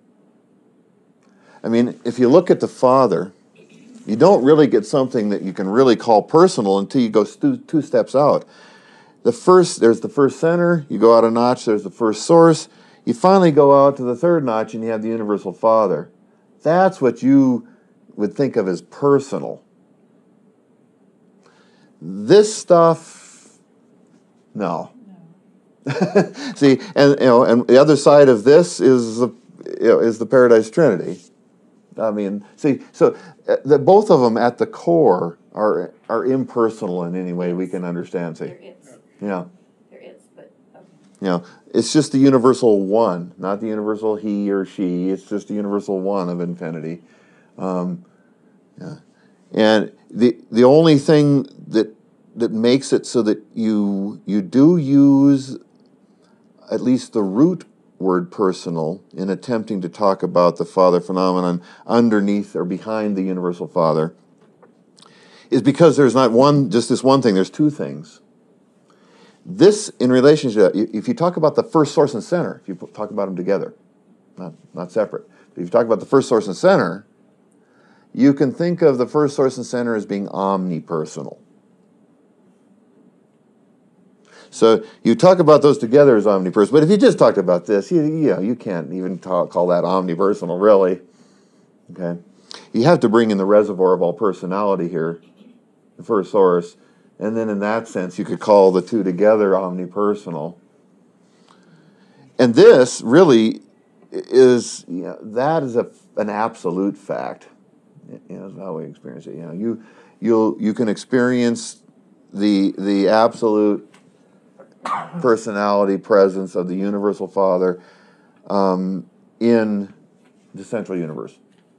I mean, if you look at the Father, you don't really get something that you can really call personal until you go stu- two steps out. The first, there's the first center, you go out a notch, there's the first source, you finally go out to the third notch and you have the Universal Father. That's what you would think of as personal. This stuff, no. no. See, and you know, and the other side of this is the you know, is the Paradise Trinity. I mean, see, so uh, the, both of them at the core are are impersonal in any way we can understand. See, They're it's. yeah, They're it's, but okay. you know, it's just the universal one, not the universal he or she. It's just the universal one of infinity. Um, yeah, and the the only thing that that makes it so that you you do use at least the root word personal in attempting to talk about the Father phenomenon underneath or behind the Universal Father is because there's not one, just this one thing, there's two things. This, in relationship, if you talk about the first source and center, if you talk about them together, not, not separate, but if you talk about the first source and center, you can think of the first source and center as being omnipersonal. So you talk about those together as omnipersonal. But if you just talked about this, you, you know, you can't even talk, call that omnipersonal, really. Okay, you have to bring in the reservoir of all personality here, the first source, and then in that sense, you could call the two together omnipersonal. And this really is, you know, that is a, an absolute fact. You know, that's how we experience it. You know, you you'll you can experience the the absolute personality presence of the Universal Father um, in the central universe.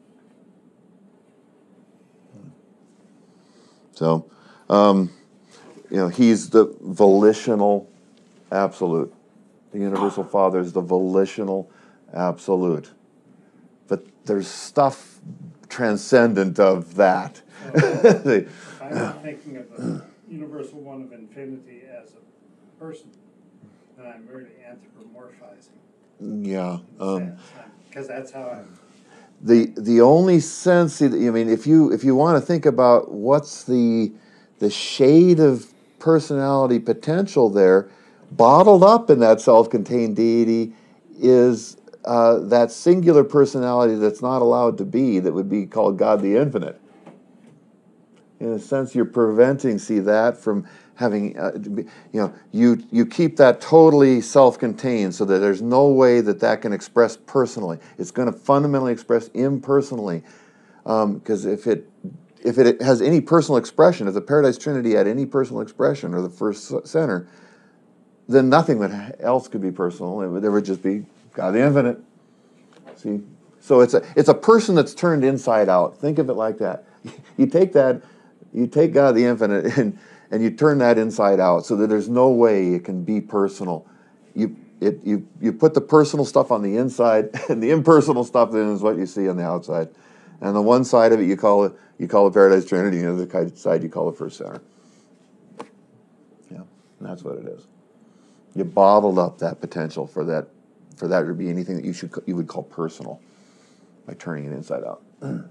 So, um, you know, he's the volitional absolute. The Universal Father is the volitional absolute. But there's stuff transcendent of that. So, if I'm not thinking of the universal one of infinity as a person, then I'm really anthropomorphizing. Yeah. Um, Because that's how I'm. The the only sense, I mean, if you if you want to think about what's the the shade of personality potential there, bottled up in that self-contained deity is uh, that singular personality that's not allowed to be, that would be called God the Infinite. In a sense, you're preventing, see, that from having, uh, you know, you you keep that totally self-contained so that there's no way that that can express personally. It's going to fundamentally express impersonally, because um, if it if it has any personal expression, if the Paradise Trinity had any personal expression, or the first center, then nothing would, else could be personal. It would, there would just be God the Infinite. See, so it's a it's a person that's turned inside out. Think of it like that. You take that, you take God the Infinite, and and you turn that inside out, so that there's no way it can be personal. You it you you put the personal stuff on the inside, and the impersonal stuff then is what you see on the outside. And the one side of it you call it you call it Paradise Trinity, and the other side you call it First Center. Yeah, and that's what it is. You bottled up that potential for that for that to be anything that you should you would call personal by turning it inside out.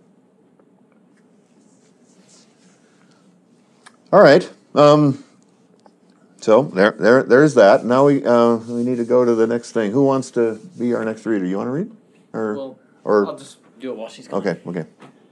All right. Um, so there, there, there's that. Now we uh, we need to go to the next thing. Who wants to be our next reader? You want to read, or Well, or I'll just do it while she's coming. okay, okay.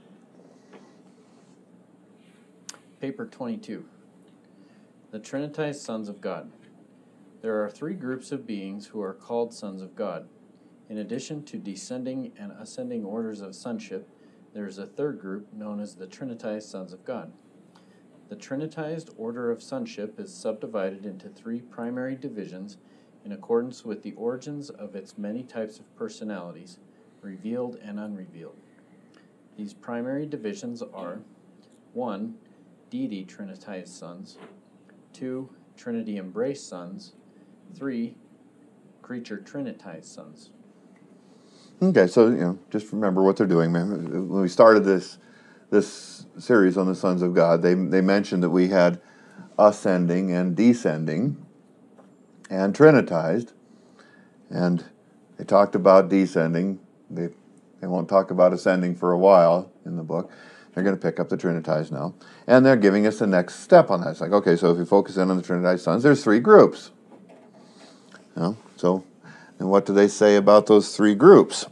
Paper twenty-two. The Trinitized Sons of God. There are three groups of beings who are called sons of God. In addition to descending and ascending orders of sonship, there is a third group known as the Trinitized Sons of God. The Trinitized order of sonship is subdivided into three primary divisions in accordance with the origins of its many types of personalities, revealed and unrevealed. These primary divisions are one. Deity Trinitized Sons, two. Trinity Embraced Sons, three. Creature Trinitized Sons. Okay, so you know, just remember what they're doing, man. When we started this this series on the sons of God, they they mentioned that we had ascending and descending and trinitized, and they talked about descending. They they won't talk about ascending for a while in the book. They're going to pick up the trinitized now, and they're giving us the next step on that. It's like, okay, so if you focus in on the trinitized sons, there's three groups. You know, so, and what do they say about those three groups?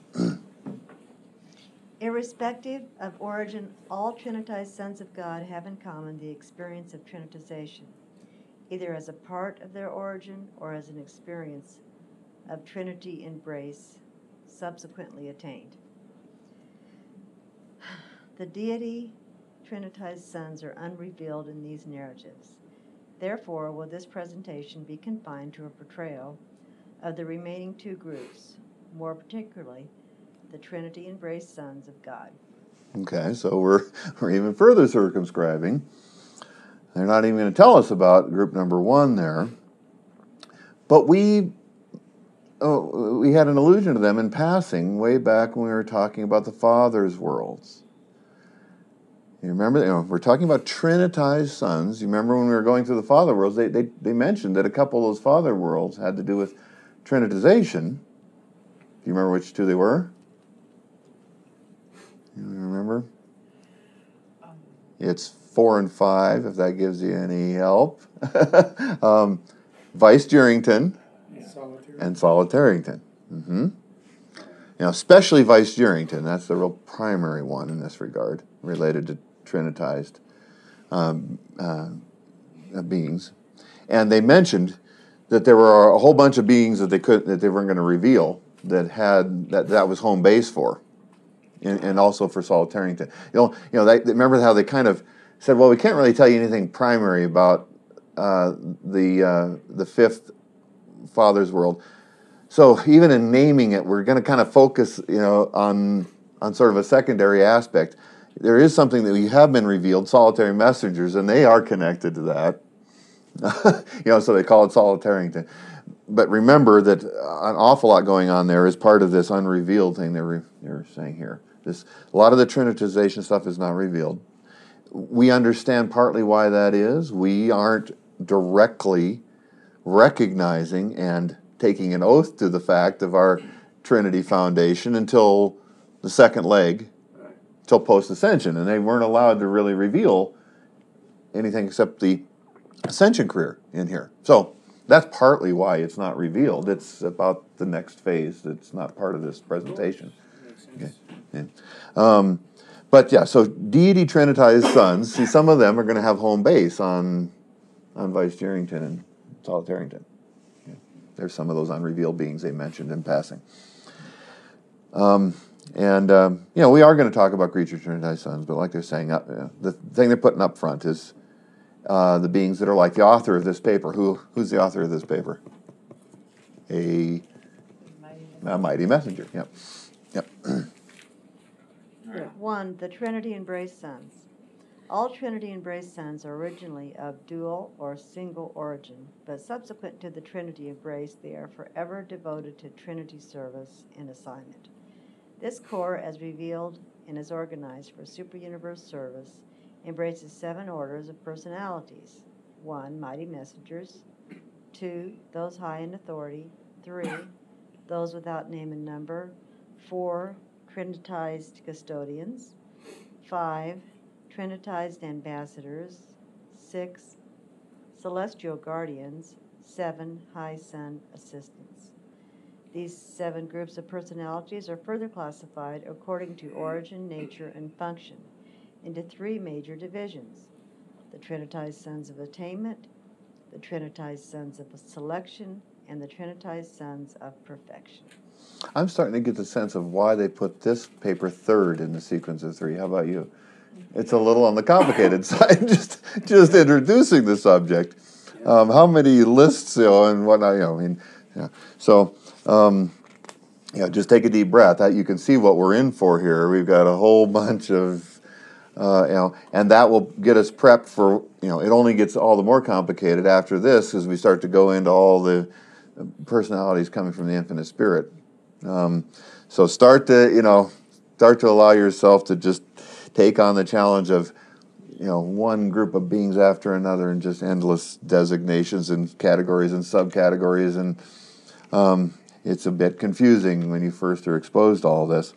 Irrespective of origin, all Trinitized sons of God have in common the experience of Trinitization, either as a part of their origin or as an experience of Trinity embrace subsequently attained. The deity Trinitized sons are unrevealed in these narratives. Therefore, will this presentation be confined to a portrayal of the remaining two groups, more particularly the Trinity embraced sons of God. Okay, so we're we're even further circumscribing. They're not even going to tell us about group number one there. But we oh, we had an allusion to them in passing way back when we were talking about the Father's worlds. You remember, you know, we're talking about Trinitized sons. You remember when we were going through the Father worlds, they, they, they mentioned that a couple of those Father worlds had to do with Trinitization. Do you remember which two they were? You remember? It's four and five, if that gives you any help. um, Vice-Durington Solitary. and Solitarington. Mm-hmm. You know, especially Vice-Durington. That's the real primary one in this regard, related to Trinitized um, uh, beings. And they mentioned that there were a whole bunch of beings that they could that they weren't going to reveal that had that that was home base for. And, and also for Solitarington. You know, you know. They, remember how they kind of said, "Well, we can't really tell you anything primary about uh, the uh, the fifth Father's world." So even in naming it, we're going to kind of focus, you know, on on sort of a secondary aspect. There is something that we have been revealed, solitary messengers, and they are connected to that. You know, so they call it Solitarington. But remember that an awful lot going on there is part of this unrevealed thing they're, re- they're saying here. This, a lot of the Trinitization stuff is not revealed. We understand partly why that is. We aren't directly recognizing and taking an oath to the fact of our Trinity foundation until the second leg, until post-ascension. And they weren't allowed to really reveal anything except the ascension career in here. So that's partly why it's not revealed. It's about the next phase that's not part of this presentation. Okay. Yeah. Um, but yeah, so deity Trinitized sons, see, some of them are going to have home base on on Vice-Gerrington and Solitarington. Yeah. There's some of those unrevealed beings they mentioned in passing. Um, and, um, you know, we are going to talk about creature trinitized sons, but like they're saying, uh, the thing they're putting up front is uh, the beings that are like the author of this paper. Who Who's the author of this paper? A, a mighty messenger, yep. Yep. One, the Trinity embraced sons. All Trinity embraced sons are originally of dual or single origin, but subsequent to the Trinity embrace, they are forever devoted to Trinity service and assignment. This corps, as revealed and as organized for super-universe service, embraces seven orders of personalities. One, mighty messengers. Two, those high in authority. Three, those without name and number. Four, Trinitized custodians. Five, Trinitized ambassadors. Six, celestial guardians. Seven, high sun assistants. These seven groups of personalities are further classified according to origin, nature, and function into three major divisions: the Trinitized sons of attainment, the Trinitized sons of selection, and the Trinitized sons of perfection. I'm starting to get the sense of why they put this paper third in the sequence of three. How about you? It's a little on the complicated side, just just introducing the subject. Um, how many lists, you know, and whatnot, you know, I mean, yeah. So, um, yeah, just take a deep breath. You can see what we're in for here. We've got a whole bunch of, uh, you know, and that will get us prepped for, you know, it only gets all the more complicated after this as we start to go into all the personalities coming from the infinite spirit. Um, so start to, you know, start to allow yourself to just take on the challenge of, you know, one group of beings after another and just endless designations and categories and subcategories. And um, it's a bit confusing when you first are exposed to all this.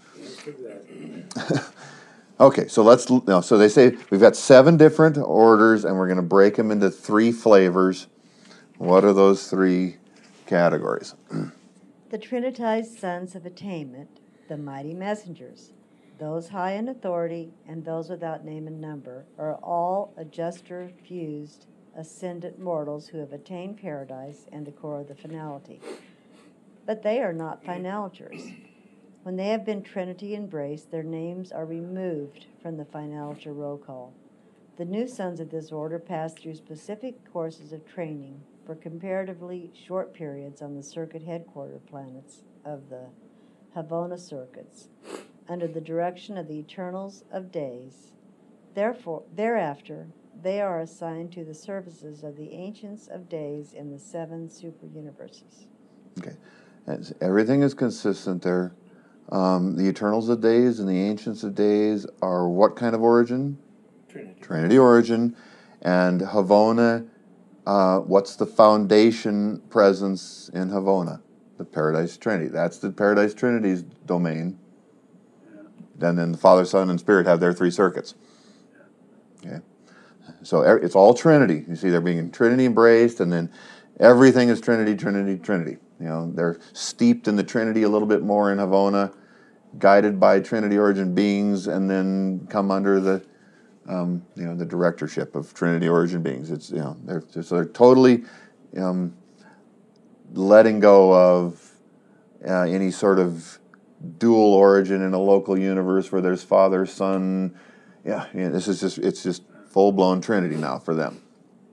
Okay, so let's, no, so they say we've got seven different orders and we're going to break them into three flavors. What are those three categories? The Trinitized sons of attainment, the mighty messengers, those high in authority, and those without name and number, are all adjuster fused ascendant mortals who have attained paradise and the core of the finality. But they are not finaliters. When they have been Trinity embraced, their names are removed from the finaliter roll call. The new sons of this order pass through specific courses of training for comparatively short periods on the circuit headquarter planets of the Havona circuits, under the direction of the Eternals of Days. Therefore, thereafter, they are assigned to the services of the Ancients of Days in the seven super universes. Okay, and everything is consistent there. Um, the Eternals of Days and the Ancients of Days are what kind of origin? Trinity. Trinity origin. And Havona, uh, what's the foundation presence in Havona? The Paradise Trinity. That's the Paradise Trinity's domain. And then the Father, Son, and Spirit have their three circuits. Okay, so it's all Trinity. You see, they're being Trinity embraced, and then everything is Trinity, Trinity, Trinity. You know, they're steeped in the Trinity a little bit more in Havona, guided by Trinity origin beings, and then come under the, um, you know, the directorship of Trinity origin beings. It's, you know, they're just, so they're totally um, letting go of uh, any sort of dual origin in a local universe where there's Father, Son. Yeah, yeah, this is just, it's just full-blown Trinity now for them.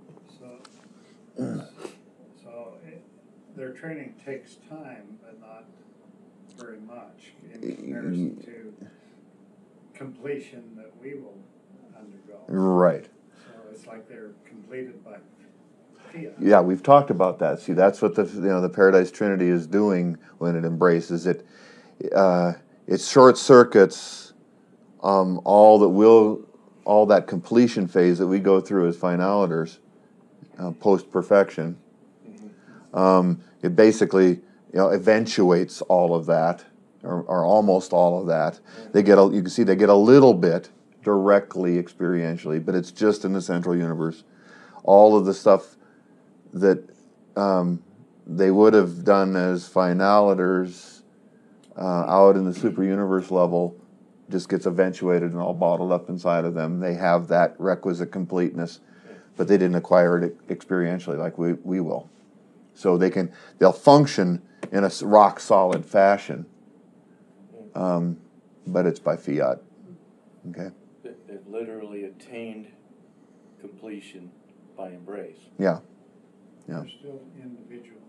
So, so it, their training takes time, but not very much in comparison to completion that we will undergo. Right. So it's like they're completed by fiat. Yeah, we've talked about that. See, that's what the, you know, the Paradise Trinity is doing when it embraces it. Uh, it short circuits um, all that will, all that completion phase that we go through as finaliters, uh, post perfection. Um, it basically, you know, eventuates all of that, or, or almost all of that. They get, a, you can see, they get a little bit directly experientially, but it's just in the central universe. All of the stuff that um, they would have done as finaliters Uh, out in the super universe level just gets eventuated and all bottled up inside of them. They have that requisite completeness but they didn't acquire it experientially like we, we will. So they can they'll function in a rock solid fashion, um, but it's by fiat. Okay. They- They've literally attained completion by embrace. Yeah. Yeah. They're still individuals.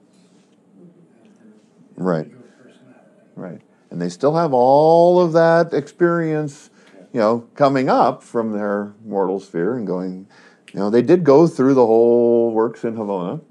Right. Individual personality. Right. And they still have all of that experience, you know, coming up from their mortal sphere and going, you know, they did go through the whole works in Havona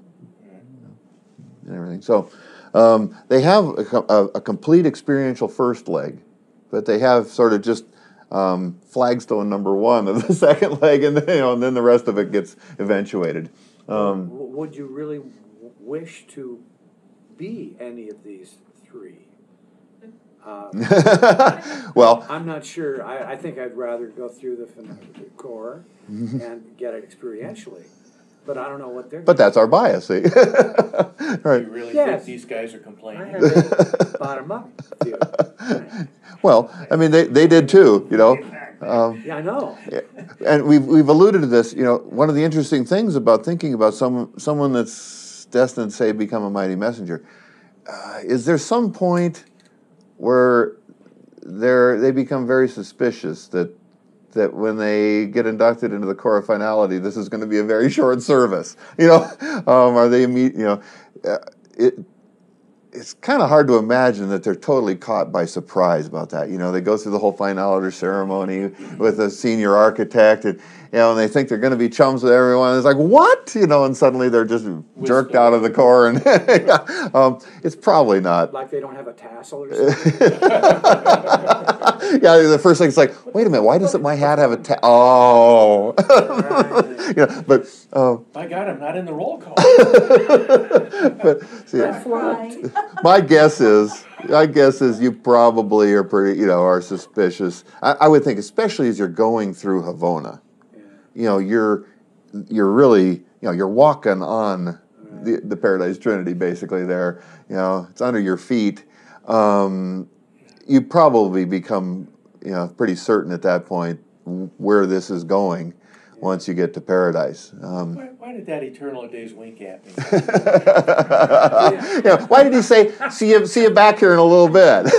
and everything. So um, they have a, co- a, a complete experiential first leg, but they have sort of just um, flagstone number one of the second leg, and then, you know, and then the rest of it gets eventuated. Um, W- Would you really w- wish to be any of these three? Uh, well, I'm not sure. I, I think I'd rather go through the fin- core and get it experientially, but I don't know what they're. but that's our bias, see? Do Right. you really Yes. think these guys are I complaining? have a bottom up view. Well, I mean, they, they did too, you know. Um, Yeah, I know. and we've we've alluded to this. You know, one of the interesting things about thinking about some someone that's destined to say become a mighty messenger uh, is there some point where they they become very suspicious that that when they get inducted into the core of finality, this is going to be a very short service. You know, um, are they imme- you know uh, it. It's kind of hard to imagine that they're totally caught by surprise about that. You know, they go through the whole finality ceremony with a senior architect, and you know, and they think they're going to be chums with everyone. It's like, what? You know, and suddenly they're just jerked out of the core, and yeah, um, it's probably not. Like they don't have a tassel or something. Yeah, the first thing is like, wait a minute, why doesn't my hat have a ta- oh, Right. you know, but um, My God, I'm not in the roll call. but see, That's right. my guess is, my guess is you probably are pretty, you know, are suspicious. I, I would think, especially as you're going through Havona, Yeah. you know, you're you're really, you know, you're walking on the the Paradise Trinity basically there. You know, it's under your feet. Um, you probably become, you know, pretty certain at that point where this is going once you get to paradise. Um, Why, why did that eternal days wink at me? yeah, why did he say, see you, see you back here in a little bit?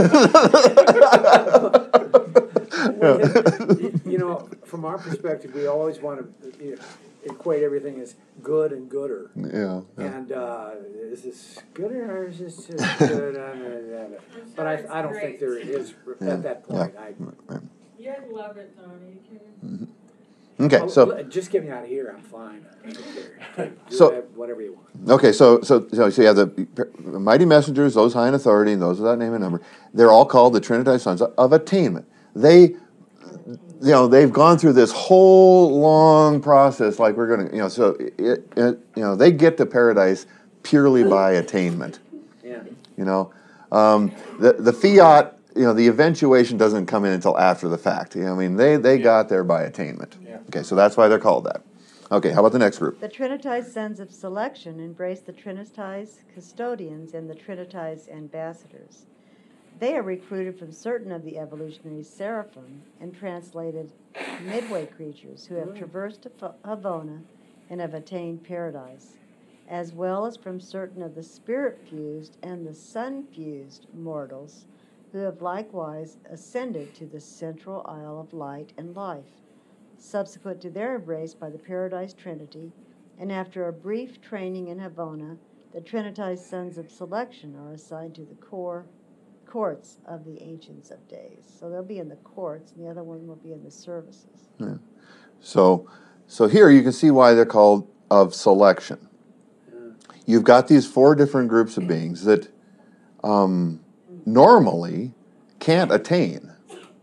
Well, you- you know, from our perspective, we always want to you know, equate everything as good and gooder. yeah, yeah. And uh, is this gooder or is this just good? Uh, uh, uh, But I, I don't think there is Yeah. at that point. I, You'd love it, Donnie, you can. Okay, Oh, so l- just get me out of here. I'm fine. I don't care. Do So- that, whatever you want. okay, so so so, so you have the mighty messengers, those high in authority, and those without name and number. They're all called the Trinitized Sons of Attainment. They, you know, they've gone through this whole long process, like we're going to, you know, so it, it, you know, they get to paradise purely by attainment. Yeah. You know, um, the the fiat, you know, the eventuation doesn't come in until after the fact. You know, I mean, they they got there by attainment. Yeah. Okay, so that's why they're called that. Okay, how about the next group? The Trinitized Sons of Selection embrace the Trinitized Custodians and the Trinitized Ambassadors. They are recruited from certain of the evolutionary seraphim and translated midway creatures who have traversed Hav- Havona and have attained paradise, as well as from certain of the spirit-fused and the sun-fused mortals who have likewise ascended to the central isle of light and life, subsequent to their embrace by the Paradise Trinity, and after a brief training in Havona, the Trinitized Sons of Selection are assigned to the core courts of the Ancients of Days. So they'll be in the courts, and the other one will be in the services. Yeah. So, so here you can see why they're called of selection. You've got these four different groups of beings that um, normally can't attain.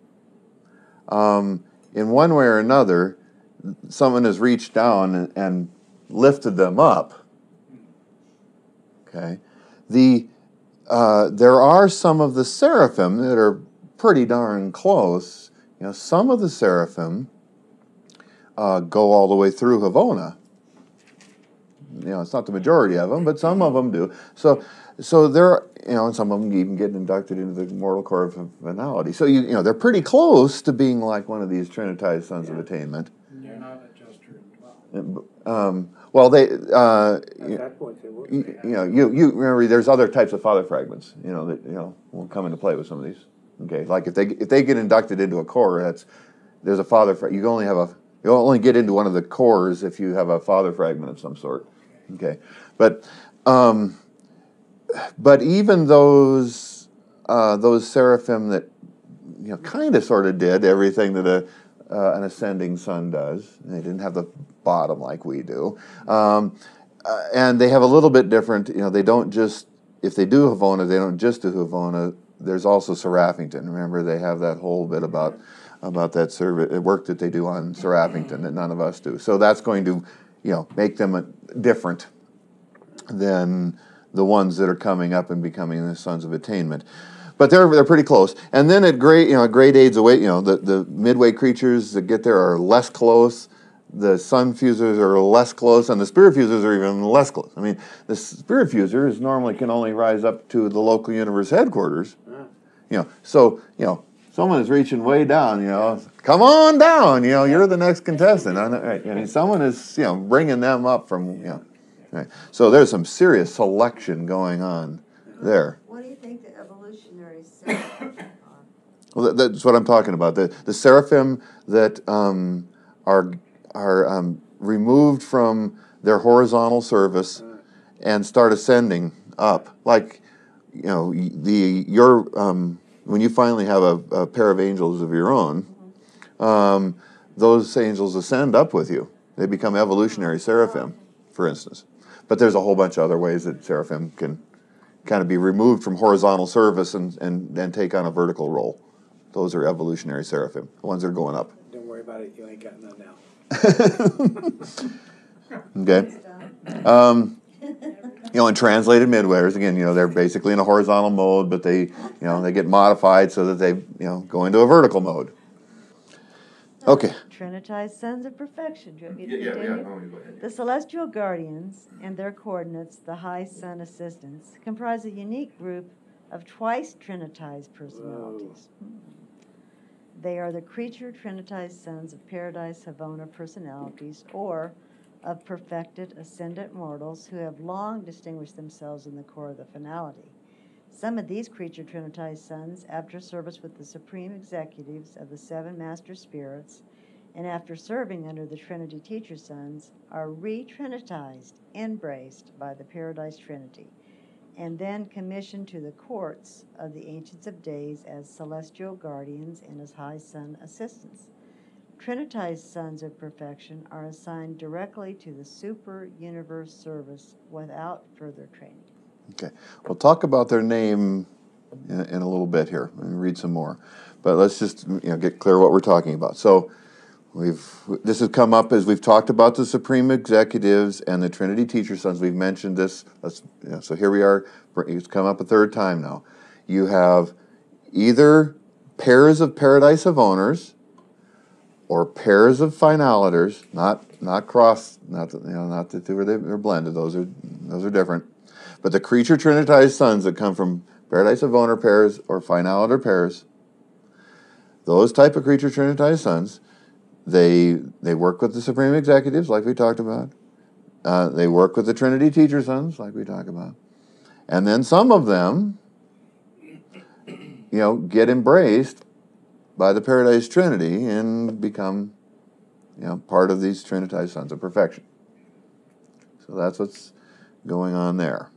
Um, in one way or another, someone has reached down and, and lifted them up. Okay, the uh, there are some of the seraphim that are pretty darn close. You know, some of the seraphim uh, go all the way through Havona. You know, it's not the majority of them, but some of them do. So, so they're, you know, and some of them even get inducted into the mortal core of finality. So, you, you know, they're pretty close to being like one of these Trinitized Sons of Attainment. You're not a juster and dwell. Um, well, they, uh, At you, that point, they would. you know, you, you remember there's other types of father fragments, you know, that, you know, will come into play with some of these. Okay, like if they if they get inducted into a corps, that's there's a father. Fra- you only have a you only get into one of the corps if you have a father fragment of some sort. Okay, but um, but even those uh, those seraphim that you know kind of sort of did everything that a uh, an ascending son does. They didn't have the bottom like we do, um, uh, and they have a little bit different. You know, they don't just if they do Havona, they don't just do Havona. There's also Seraphington. Remember, they have that whole bit about about that service work that they do on Seraphington that none of us do. So that's going to, you know, make them a, different than the ones that are coming up and becoming the sons of attainment. But they're they're pretty close. And then at grade you know grade aids away, you know, the, the midway creatures that get there are less close. The sun fusers are less close, and the spirit fusers are even less close. I mean, the spirit fusers normally can only rise up to the local universe headquarters. You know, so you know, someone is reaching way down. You know, come on down. You know, you're the next contestant. I, know, right? I mean, someone is you know bringing them up from you know. Right. So there's some serious selection going on there. What do you think the evolutionary seraphim are? Well, that, that's what I'm talking about. The the seraphim that um, are are um, removed from their horizontal service and start ascending up, like you know the your um, when you finally have a, a pair of angels of your own, um, those angels ascend up with you. They become evolutionary seraphim, for instance. But there's a whole bunch of other ways that seraphim can kind of be removed from horizontal service and, and, and take on a vertical role. Those are evolutionary seraphim, the ones that are going up. Don't worry about it, you ain't got none now. Okay. Um, you know, and translated midwayers, again, you know, they're basically in a horizontal mode, but they, you know, they get modified so that they, you know, go into a vertical mode. Okay. Trinitized sons of perfection. Do you want me to Yeah, yeah, continue? yeah. No, you go ahead. The celestial guardians and their coordinates, the high sun assistants, comprise a unique group of twice trinitized personalities. Hmm. They are the creature trinitized sons of paradise Havona personalities, or of perfected ascendant mortals who have long distinguished themselves in the core of the finality. Some of these creature trinitized sons, after service with the supreme executives of the seven master spirits, and after serving under the Trinity teacher sons, are re-trinitized, embraced by the Paradise Trinity, and then commissioned to the courts of the Ancients of Days as celestial guardians and as high sun assistants. Trinitized sons of perfection are assigned directly to the super universe service without further training. Okay. We'll talk about their name in, in a little bit here and read some more. But let's just you know, get clear what we're talking about. So we've this has come up as we've talked about the Supreme Executives and the Trinity Teacher Sons. We've mentioned this. Let's, you know, so here we are. It's come up a third time now. You have either pairs of Paradise of Owners or pairs of Finaliters, not not cross, not the, you know, not the two are they, they're blended. Those are those are different. But the creature trinitized sons that come from Paradise of Owner pairs or Finaliter pairs, those type of creature trinitized sons, they they work with the Supreme Executives, like we talked about. Uh, they work with the Trinity Teacher Sons, like we talked about. And then some of them, you know, get embraced by the Paradise Trinity and become, you know, part of these trinitized sons of perfection. So that's what's going on there.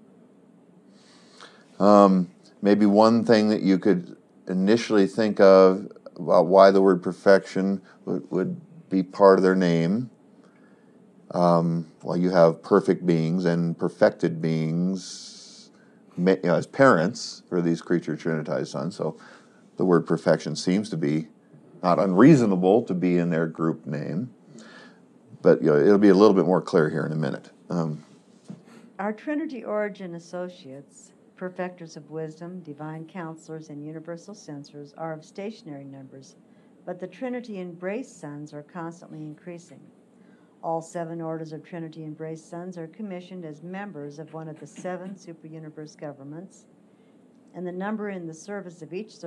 Um, maybe one thing that you could initially think of about why the word perfection would, would be part of their name. Um, well, you have perfect beings and perfected beings you know, as parents for these creature trinitized sons. So the word perfection seems to be not unreasonable to be in their group name. But you know, it'll be a little bit more clear here in a minute. Um, Our Trinity Origin associates, perfecters of wisdom, divine counselors, and universal censors, are of stationary numbers, but the Trinity embraced sons are constantly increasing. All seven orders of Trinity embraced sons are commissioned as members of one of the seven super-universe governments, and the number in the service of each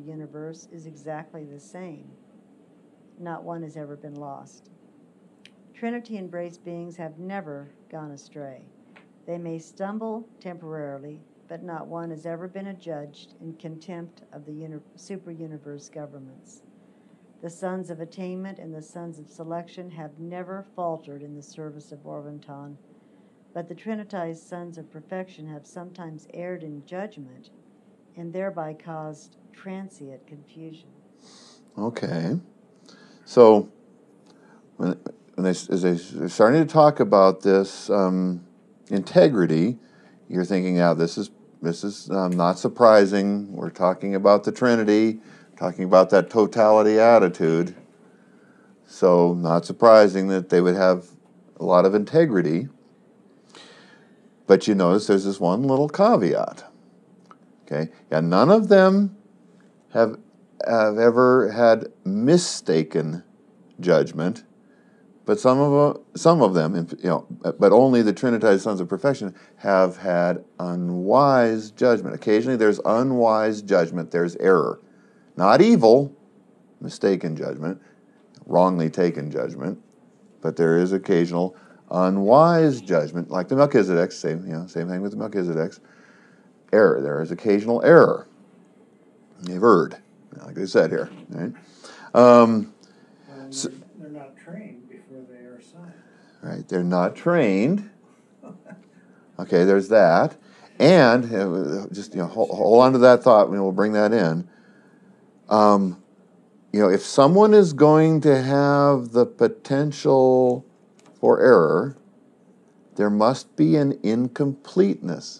super-universe is exactly the same. Not one has ever been lost. Trinity-embraced beings have never gone astray. They may stumble temporarily, but not one has ever been adjudged in contempt of the uni- super-universe governments. The sons of attainment and the sons of selection have never faltered in the service of Orvonton, but the Trinitized sons of perfection have sometimes erred in judgment and thereby caused transient confusion. Okay. So, when, when they, as they're starting to talk about this um, integrity, you're thinking, yeah, this is this is um, not surprising. We're talking about the Trinity, talking about that totality attitude. So, not surprising that they would have a lot of integrity. But you notice there's this one little caveat. Okay, yeah, none of them have have ever had mistaken judgment, but some of them, some of them, you know, but only the Trinitized sons of perfection have had unwise judgment. Occasionally, there's unwise judgment. There's error, not evil, mistaken judgment, wrongly taken judgment, but there is occasional unwise judgment, like the Melchizedeks. Same, you know, same thing with the Melchizedeks. Error. There is occasional error. They've erred, like they said here. Right? Um, And so, they're, they're not trained before they are assigned. right. They're not trained. Okay. There's that. And uh, just you know, hold, hold on to that thought. We'll bring that in. Um, you know, if someone is going to have the potential for error, there must be an incompleteness.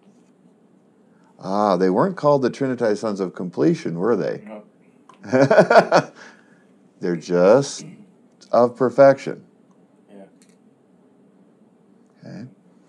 Ah, they weren't called the Trinitized Sons of Completion, were they? No. They're just of perfection. Yeah. Okay.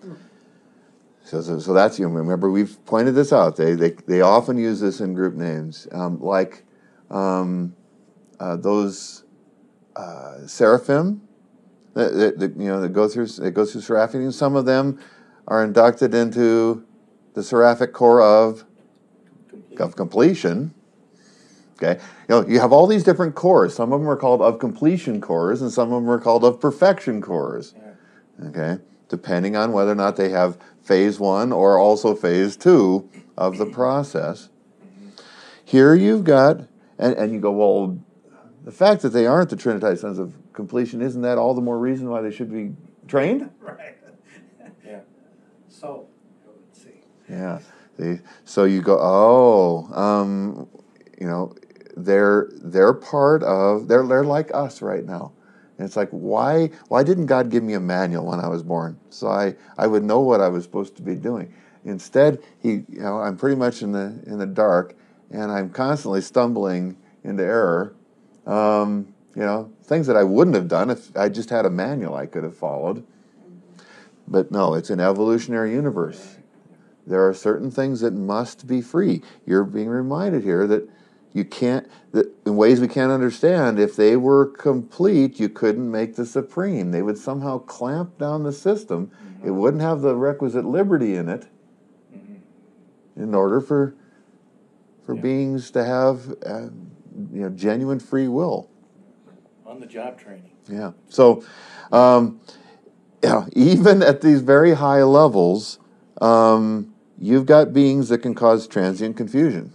So, so, so that's, you know, remember we've pointed this out. They, they, they often use this in group names, um, like um, uh, those uh, seraphim that, that, that, you know, that go through, that go through Seraphim. Some of them are inducted into the seraphic corps of, of completion. Okay, you know, you have all these different corps. Some of them are called of completion corps, and some of them are called of perfection corps. Yeah. Okay, depending on whether or not they have phase one or also phase two of the process. Here you've got, and, and you go, well, the fact that they aren't the Trinitized Sons of Completion, isn't that all the more reason why they should be trained? Right. Yeah. So, I would see. Yeah. See, so you go, oh, um, you know, they're they're part of they're they're like us right now. And it's like, why why didn't God give me a manual when I was born so I, I would know what I was supposed to be doing? Instead, he you know, I'm pretty much in the in the dark, and I'm constantly stumbling into error. Um, you know, things that I wouldn't have done if I just had a manual I could have followed. But no, it's an evolutionary universe. There are certain things that must be free. You're being reminded here that you can't, that in ways we can't understand, if they were complete, you couldn't make the supreme. They would somehow clamp down the system. Mm-hmm. It wouldn't have the requisite liberty in it mm-hmm. in order for for yeah. beings to have uh, you know, genuine free will. On the job training. Yeah. So, um, yeah, even at these very high levels, um, you've got beings that can cause transient confusion.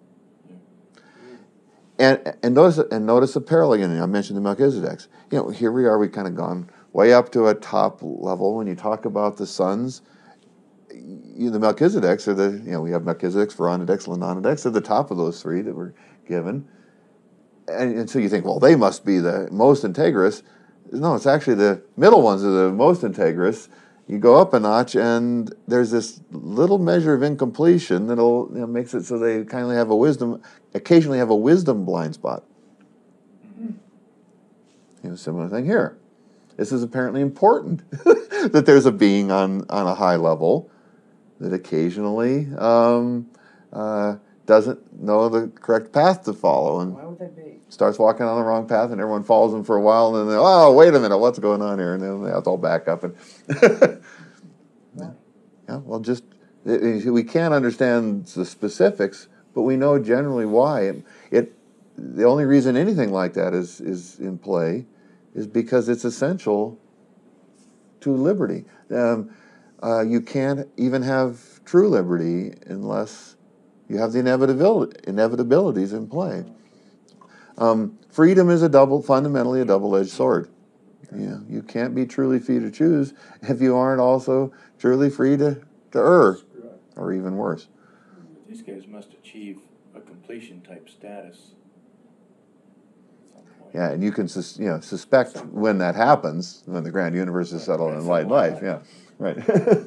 And and notice and notice a parallel again. I mentioned the Melchizedeks. You know, here we are. We've kind of gone way up to a top level. When you talk about the sons, you, the Melchizedeks are the you know we have Melchizedeks, Pharonideks, Lenonideks. They're the top of those three that were given. And, and so you think, well, they must be the most integrous. No, it's actually the middle ones are the most integrous. You go up a notch, and there's this little measure of incompletion that'll you know, makes it so they kind of have a wisdom, occasionally have a wisdom blind spot. Mm-hmm. You know, similar thing here. This is apparently important that there's a being on, on a high level that occasionally um, uh, doesn't know the correct path to follow, and Why would that be? starts walking on the wrong path, and everyone follows him for a while, and then they, oh, wait a minute, what's going on here? And then they have to all back up. And yeah, yeah, well, just it, we can't understand the specifics, but we know generally why. It, it the only reason anything like that is is in play is because it's essential to liberty. Um, uh, you can't even have true liberty unless you have the inevitability, inevitabilities in play. Um, freedom is a double, fundamentally a double-edged sword. You know, you can't be truly free to choose if you aren't also truly free to, to err, or even worse. These guys must achieve a completion type status at some point. Yeah, and you can sus- you know suspect when that happens, when the grand universe is settled in light life. Yeah, right.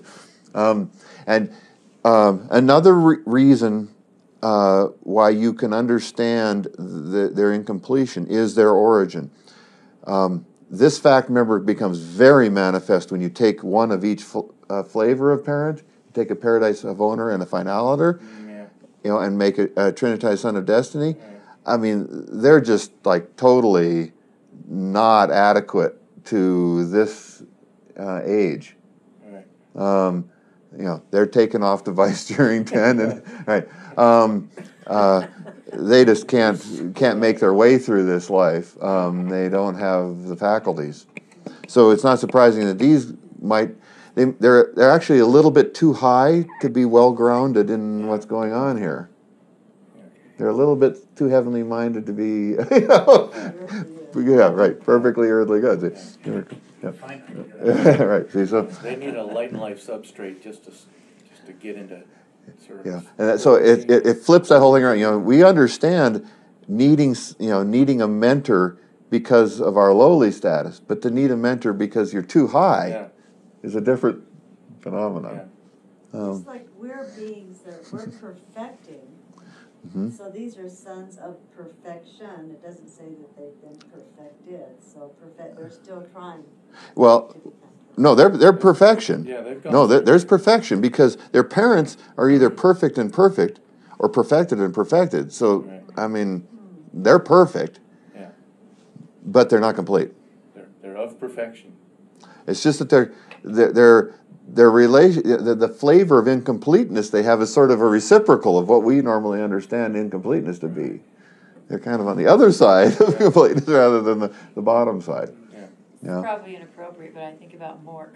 um, and um, another re- reason uh, why you can understand the, their incompletion is their origin. Um, this fact, remember, becomes very manifest when you take one of each fl- uh, flavor of parent. You take a paradise of owner and a finaliter, Yeah. you know, and make a, a trinitized son of destiny. I mean, they're just like totally not adequate to this uh, age. Right. Um, you know, they're taken off to vicegearing and right. Um, uh, they just can't can't make their way through this life. Um, they don't have the faculties. So it's not surprising that these might they they're they're actually a little bit too high to be well grounded in what's going on here. They're a little bit too heavenly minded to be, you know, yeah, right, perfectly earthly good. Yeah. Right. See, so They need a light and life substrate just to s- just to get into sort of. yeah, and that, so it, it it flips that whole thing around. You know, we understand needing s- you know needing a mentor because of our lowly status, but to need a mentor because you're too high Yeah. is a different phenomenon. Yeah. Um, Just like we're beings that we're perfecting. mhm. So these are sons of perfection. It doesn't say that they've been perfected. So perfect, they're still trying Well, to become perfect. no, they're they're perfection. Yeah, they've gone No, there, through- there's perfection because their parents are either perfect and perfect, or perfected and perfected. So Right. I mean, they're perfect, Yeah. but they're not complete. They're they're of perfection. It's just that their their their, their relation, the, the flavor of incompleteness they have is sort of a reciprocal of what we normally understand incompleteness to be. They're kind of on the other side of completeness rather than the, the bottom side. Yeah. Yeah. Probably inappropriate, but I think about Mork.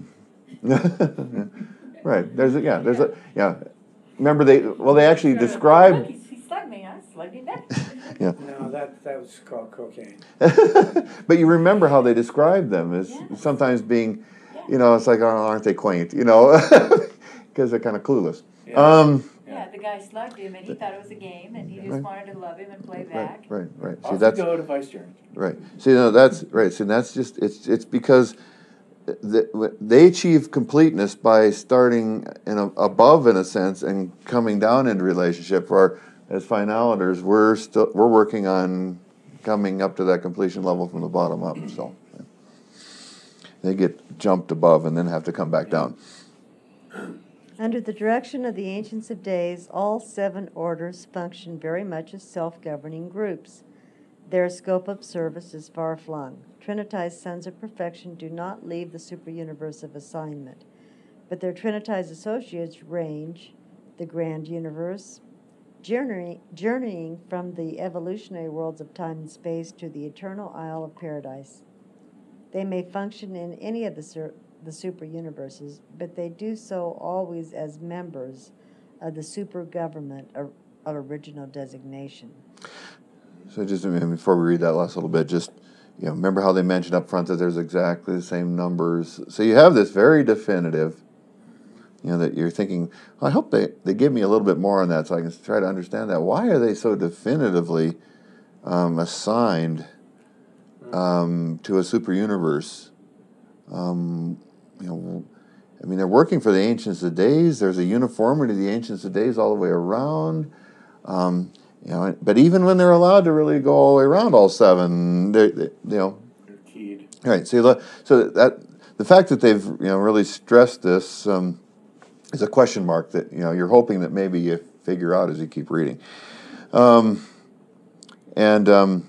Right. There's a, yeah. There's a yeah. Remember they well they actually Look, described he, he slugged me, I slugged him back. yeah. No, that, that was called cocaine. But you remember how they described them as Yes. sometimes being, Yeah. you know, it's like, oh, aren't they quaint, you know, because they're kind of clueless. Yeah. Um, Yeah, the guy slugged him and he thought it was a game and he just Right. wanted to love him and play right, back. right, right. See, Off that's you go to vice chair. right. See, no, that's right. See, that's just it's it's because the, they achieve completeness by starting in a, above, in a sense, and coming down into relationship. Where as finaliters, we're still we're working on coming up to that completion level from the bottom up. So they get jumped above and then have to come back down. Under the direction of the Ancients of Days, all seven orders function very much as self-governing groups. Their scope of service is far-flung. Trinitized sons of perfection do not leave the superuniverse of assignment, but their Trinitized associates range the grand universe, journey, journeying from the evolutionary worlds of time and space to the eternal Isle of Paradise. They may function in any of the sur- the super universes, but they do so always as members of the super government of, of original designation. So just I mean, before we read that last little bit, just you know, remember how they mentioned up front that there's exactly the same numbers. So you have this very definitive, you know, that you're thinking, well, I hope they, they give me a little bit more on that so I can try to understand that. Why are they so definitively um, assigned um, to a super universe? Um, you know, I mean, they're working for the Ancients of Days. There's a uniformity of the Ancients of Days all the way around. Um, you know, but even when they're allowed to really go all the way around all seven, they, they, you know, They're keyed. right. So, so that the fact that they've you know really stressed this um, is a question mark that you know you're hoping that maybe you figure out as you keep reading. Um, and um,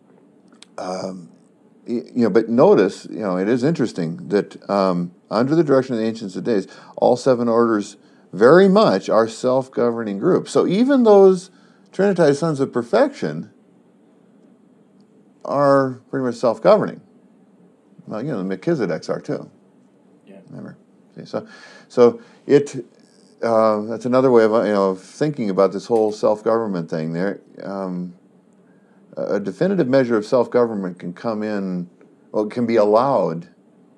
um, you know, but notice, you know, it is interesting that um, under the direction of the Ancients of Days, all seven orders very much are self-governing groups. So even those Trinitized sons of perfection are pretty much self-governing. Well, you know, the Melchizedeks are too. Remember, see, so so it uh, that's another way of you know of thinking about this whole self-government thing. There, um, a definitive measure of self-government can come in, well, it can be allowed,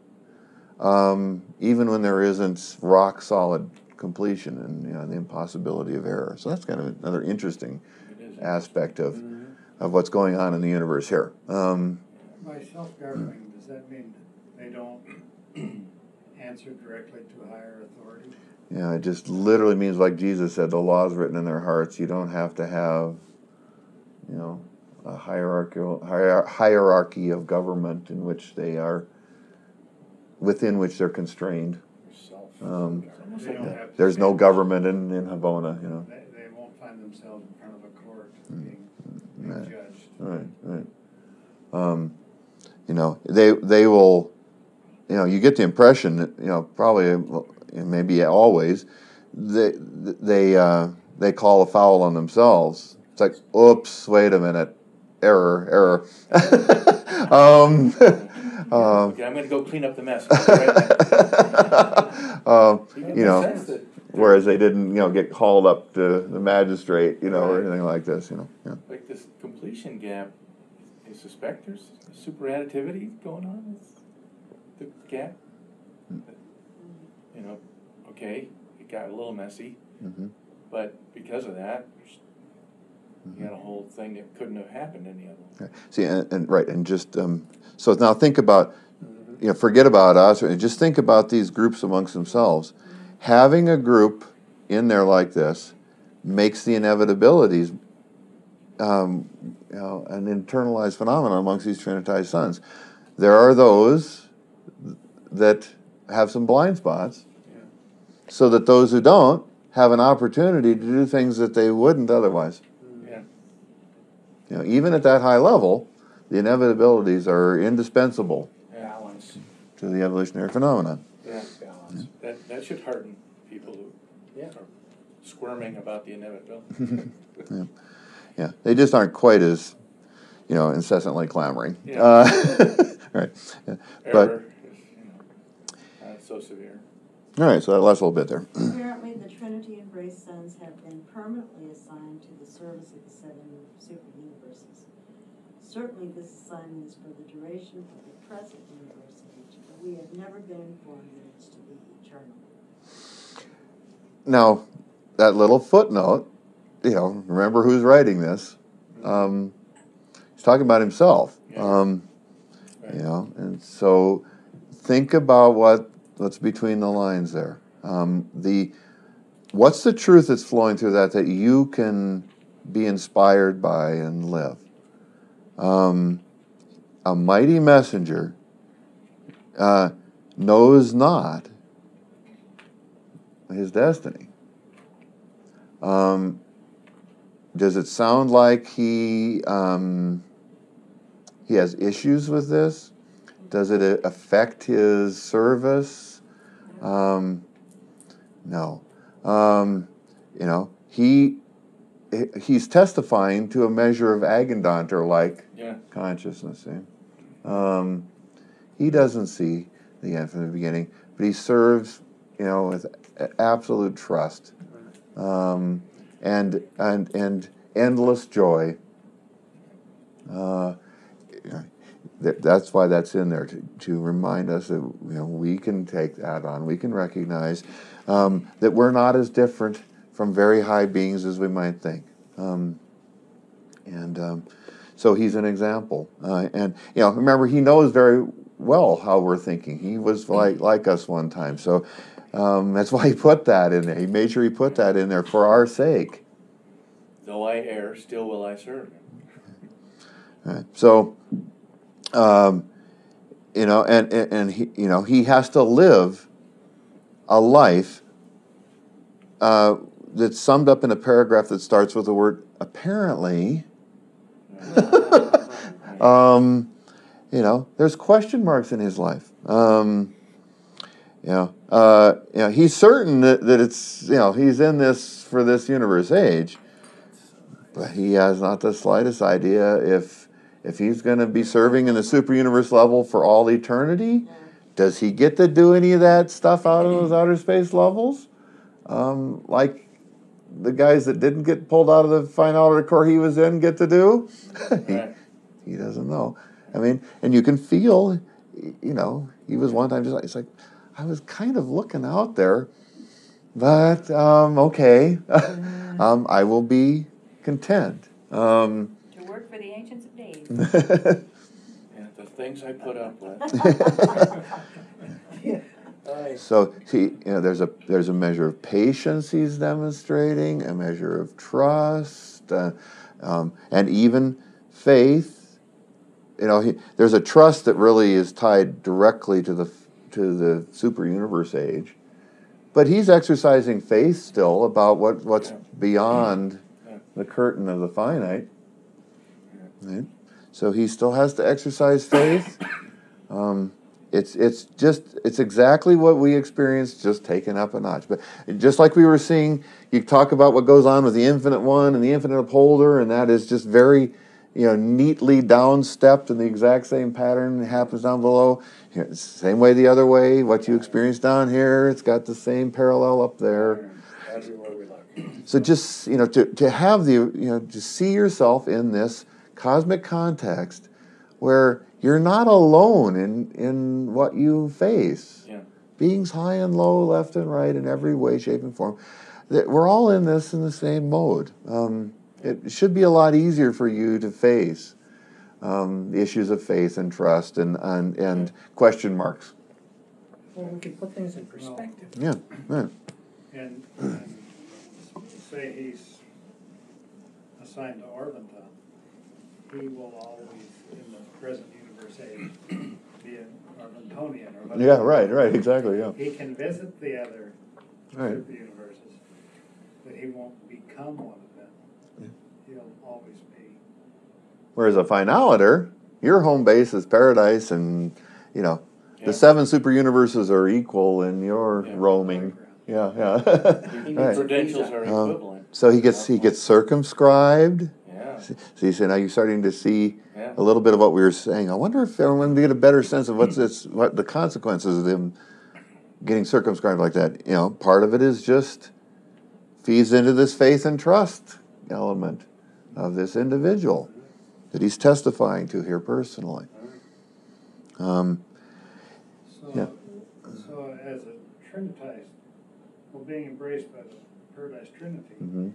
um, even when there isn't rock-solid completion and you know the impossibility of error. So that's kind of another interesting aspect of of what's going on in the universe here. Um, By self-governing, does that mean they don't answer directly to a higher authority? Yeah, it just literally means, like Jesus said, the law is written in their hearts. You don't have to have, you know, a hierarchical hier- hierarchy of government in which they are, within which they're constrained. Um, They don't have to there's no stand- government in, in Havana, you know. They, they won't find themselves in front of a court Mm. being, being Right. judged. Right, right. Um, you know, they they will, you know, you get the impression that, you know, probably, well, maybe always, they they uh, they call a foul on themselves. It's like, oops, wait a minute, error, error. um, um, Okay, I'm gonna go clean up the mess. Right um, you you know, sense that whereas they didn't, you know, get called up to the magistrate, you know, or Right. anything like this, you know. Yeah. like this completion gap, I suspect there's super additivity going on with the gap. You know, okay, it got a little messy, Mm-hmm. but because of that, there's, you got a whole thing that couldn't have happened any other way. Right. See, and, and right, and just um, so now think about, you know, forget about us, or just think about these groups amongst themselves. Having a group in there like this makes the inevitabilities, um, you know, an internalized phenomenon amongst these trinitized sons. There are those that have some blind spots, Yeah. so that those who don't have an opportunity to do things that they wouldn't otherwise. Yeah. You know, even at that high level, the inevitabilities are indispensable Balance. to the evolutionary phenomenon. Yeah. Balance. That that should hearten people who Yeah. are squirming about the inevitability. Yeah. Yeah, they just aren't quite as, you know, incessantly clamoring. Yeah. Uh, right. Yeah. But Error is, you know, not so severe. all right, so that last little bit there. Apparently, the Trinity and Grace sons have been permanently assigned to the service of the seven super universes. Certainly, this assignment is for the duration of the present universe age, but we have never been informed that it's to be eternal. Now, that little footnote, you know, remember who's writing this? Um, he's talking about himself. Yeah. Um, Right. You know, and so think about what what's between the lines there. Um, the what's the truth that's flowing through that that you can be inspired by and live? Um, a mighty messenger uh, knows not his destiny. Um, does it sound like he um, he has issues with this? Does it affect his service? Um, no. Um, you know, he he's testifying to a measure of Agendanter-like Yeah. consciousness. See? Um, he doesn't see the end from the beginning, but he serves, you know, with absolute trust um, and and and endless joy. Uh, that, that's why that's in there to, to remind us that you know we can take that on. We can recognize um, that we're not as different from very high beings as we might think. Um, and um, so he's an example. Uh, and you know, remember, he knows very well how we're thinking. He was like like us one time. So um, that's why he put that in there. He made sure he put that in there for our sake. Though I err, still will I serve him. Right. So, um, you know, and, and, and he, you know, he has to live a life uh, that's summed up in a paragraph that starts with the word apparently. um, you know, there's question marks in his life. Um, you know, uh, you know, he's certain that, that it's, you know, he's in this for this universe age, but he has not the slightest idea if if he's going to be serving in the super universe level for all eternity, Does he get to do any of that stuff out of those outer space levels? Um, like the guys that didn't get pulled out of the finality core he was in get to do? he, Right. he doesn't know. I mean, and you can feel, you know, he was one time just like, it's like, I was kind of looking out there, but um, okay, um, I will be content. Um, To work for the ancients of days. Yeah, the things I put up with. So see, you know, there's a there's a measure of patience he's demonstrating, a measure of trust, uh, um, and even faith. You know, he, there's a trust that really is tied directly to the to the super universe age, but he's exercising faith still about what, what's Yeah. beyond Yeah. the curtain of the finite. Right? So he still has to exercise faith. Um, it's it's just it's exactly what we experienced, just taken up a notch. But just like we were seeing, you talk about what goes on with the infinite one and the infinite upholder, and that is just very, you know, neatly downstepped in the exact same pattern that happens down below. Here, it's the same way the other way. What you experience down here, it's got the same parallel up there. Everywhere we look. So just, you know, to, to have the, you know, to see yourself in this cosmic context where you're not alone in, in what you face. Yeah. Beings high and low, left and right, in every way, shape, and form. That we're all in this in the same mode. Um, it should be a lot easier for you to face um, the issues of faith and trust and, and, and question marks. Well, we can put things in perspective. Yeah, right. And, and say he's assigned to Orvonton, he will always, in the present universe age, be an Orvontonian or whatever. Yeah, right, right, exactly, yeah. He can visit the other Right. super universes, but he won't become one of them. He'll always be. Whereas a finaliter, your home base is paradise, and you know Yeah. the seven super universes are equal in your Yeah. roaming. Yeah, yeah. The Right. credentials are Um, equivalent. So he gets he gets circumscribed. Yeah. So you say now you're starting to see Yeah. a little bit of what we were saying. I wonder if everyone would get a better sense of what's this, what the consequences of him getting circumscribed like that. You know, part of it is just feeds into this faith and trust element of this individual that he's testifying to here personally. Um, So, Yeah. so as a Trinitized, well, being embraced by the Paradise Trinity, mhm.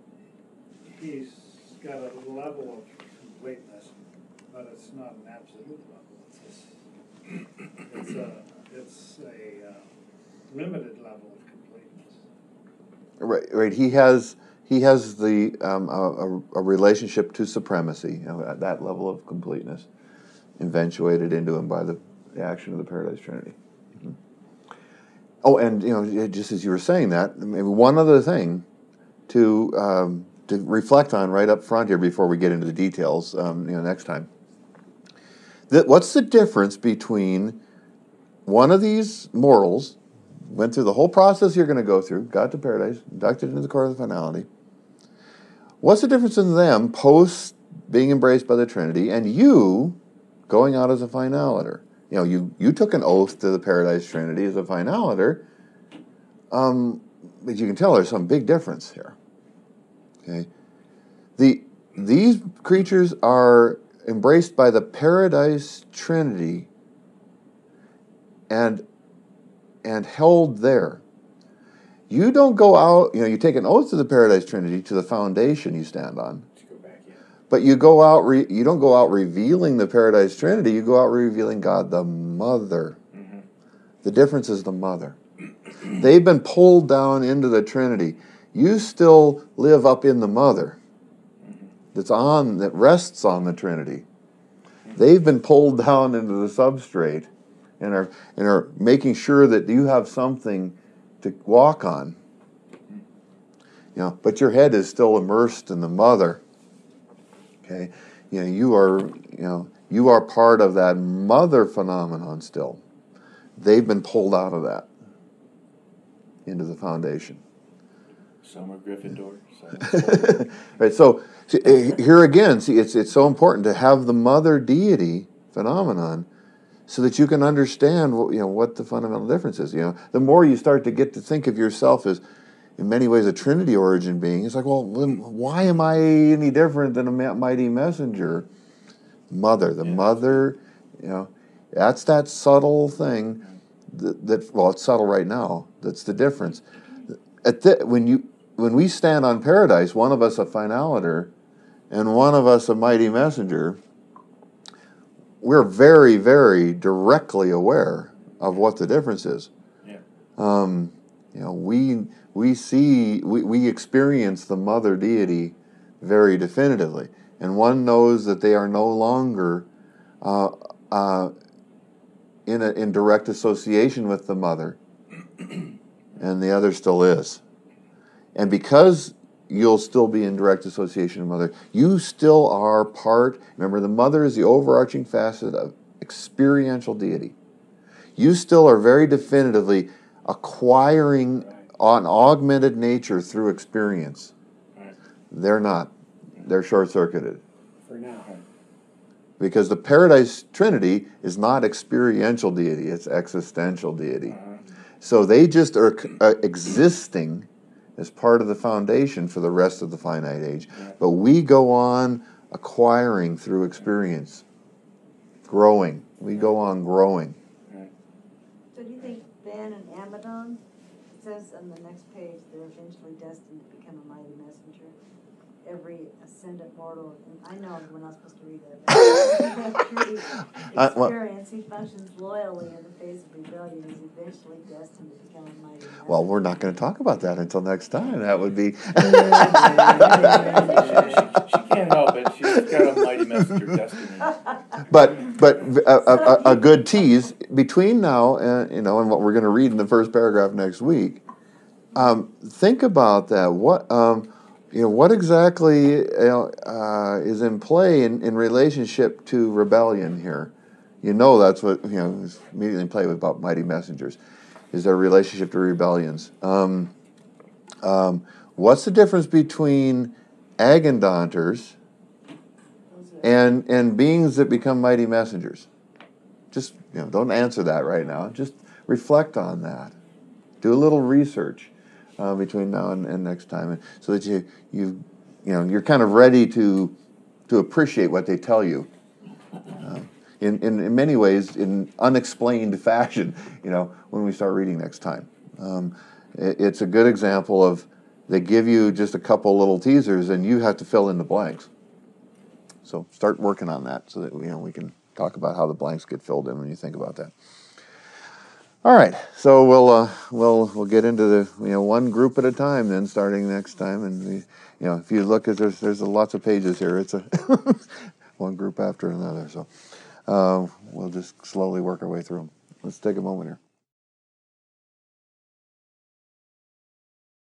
he's got a level of completeness, but it's not an absolute level. It's a, it's a, it's a uh, limited level of completeness. Right, right. He has he has the um, a, a relationship to supremacy, you know, at that level of completeness, eventuated into him by the, the action of the Paradise Trinity. Mhm. Oh, and you know, just as you were saying that, maybe one other thing to um, to reflect on right up front here before we get into the details, um, you know, next time. That what's the difference between one of these mortals went through the whole process you're going to go through, got to paradise, inducted into the court of the finality. What's the difference in them post being embraced by the Trinity and you going out as a finaliter? You know, you, you took an oath to the Paradise Trinity as a finaliter, um, but you can tell there's some big difference here. Okay, the these creatures are embraced by the Paradise Trinity and and held there. You don't go out, you know, you take an oath to the Paradise Trinity, to the foundation you stand on. Let's go back in. But you go out, re, you don't go out revealing the Paradise Trinity, you go out revealing God the Mother. Mm-hmm. The difference is the Mother. They've been pulled down into the Trinity. You still live up in the Mother that's on, that rests on the Trinity. They've been pulled down into the substrate and are and are making sure that you have something to walk on. You know, but your head is still immersed in the Mother. Okay, you know, you are, you know, you are part of that Mother phenomenon still. They've been pulled out of that into the foundation. Some are Gryffindor. Some Right. So see, uh, here again, see, it's it's so important to have the Mother deity phenomenon so that you can understand what, you know, what the fundamental difference is. You know, the more you start to get to think of yourself as, in many ways, a Trinity origin being, it's like, well, then why am I any different than a mighty messenger? Mother, the Yeah. mother, you know, that's that subtle thing that, that, well, it's subtle right now. That's the difference. At the, when you when we stand on paradise, one of us a finaliter, and one of us a mighty messenger, we're very, very directly aware of what the difference is. Yeah. Um, you know, we we see we, we experience the mother deity very definitively, and one knows that they are no longer uh, uh, in a, in direct association with the mother, and the other still is. And because you'll still be in direct association with the mother, you still are part. Remember, the mother is the overarching facet of experiential deity. You still are very definitively acquiring an augmented nature through experience. Right. They're not. They're short-circuited. For now. Because the Paradise Trinity is not experiential deity, it's existential deity. Uh-huh. So they just are uh, existing as part of the foundation for the rest of the finite age. Yeah. But we go on acquiring through experience, growing. We go on growing. So do you think Ben and Amadon, it says on the next page, they're eventually destined to become a mighty messenger? Every ascendant mortal, and I know we're not supposed to read that, but through Uh, well- experience, he functions loyally in the face of rebellion, is eventually destined to become a mighty messenger. Well, we're not going to talk about that until next time. That would be. she, she, she can't help it. She's got a mighty messenger destiny. But but a, a, a good tease between now and you know and what we're going to read in the first paragraph next week. Um, think about that. What um, you know? What exactly you know, uh, is in play in, in relationship to rebellion here? You know that's what you know is immediately in play with about mighty messengers. Is their relationship to rebellions? Um, um, what's the difference between Agendonters and and beings that become mighty messengers? Just you know, don't answer that right now. Just reflect on that. Do a little research uh, between now and, and next time, and so that you you you know you're kind of ready to to appreciate what they tell you. Uh, in, in in many ways, in unexplained fashion. You know, when we start reading next time, um, it, it's a good example of they give you just a couple little teasers, and you have to fill in the blanks. So start working on that so that you know we can talk about how the blanks get filled in when you think about that. All right, so we'll uh, we'll we'll get into the you know one group at a time then, starting next time, and we, you know if you look at there's there's lots of pages here. It's a one group after another. So uh, we'll just slowly work our way through them. Let's take a moment here.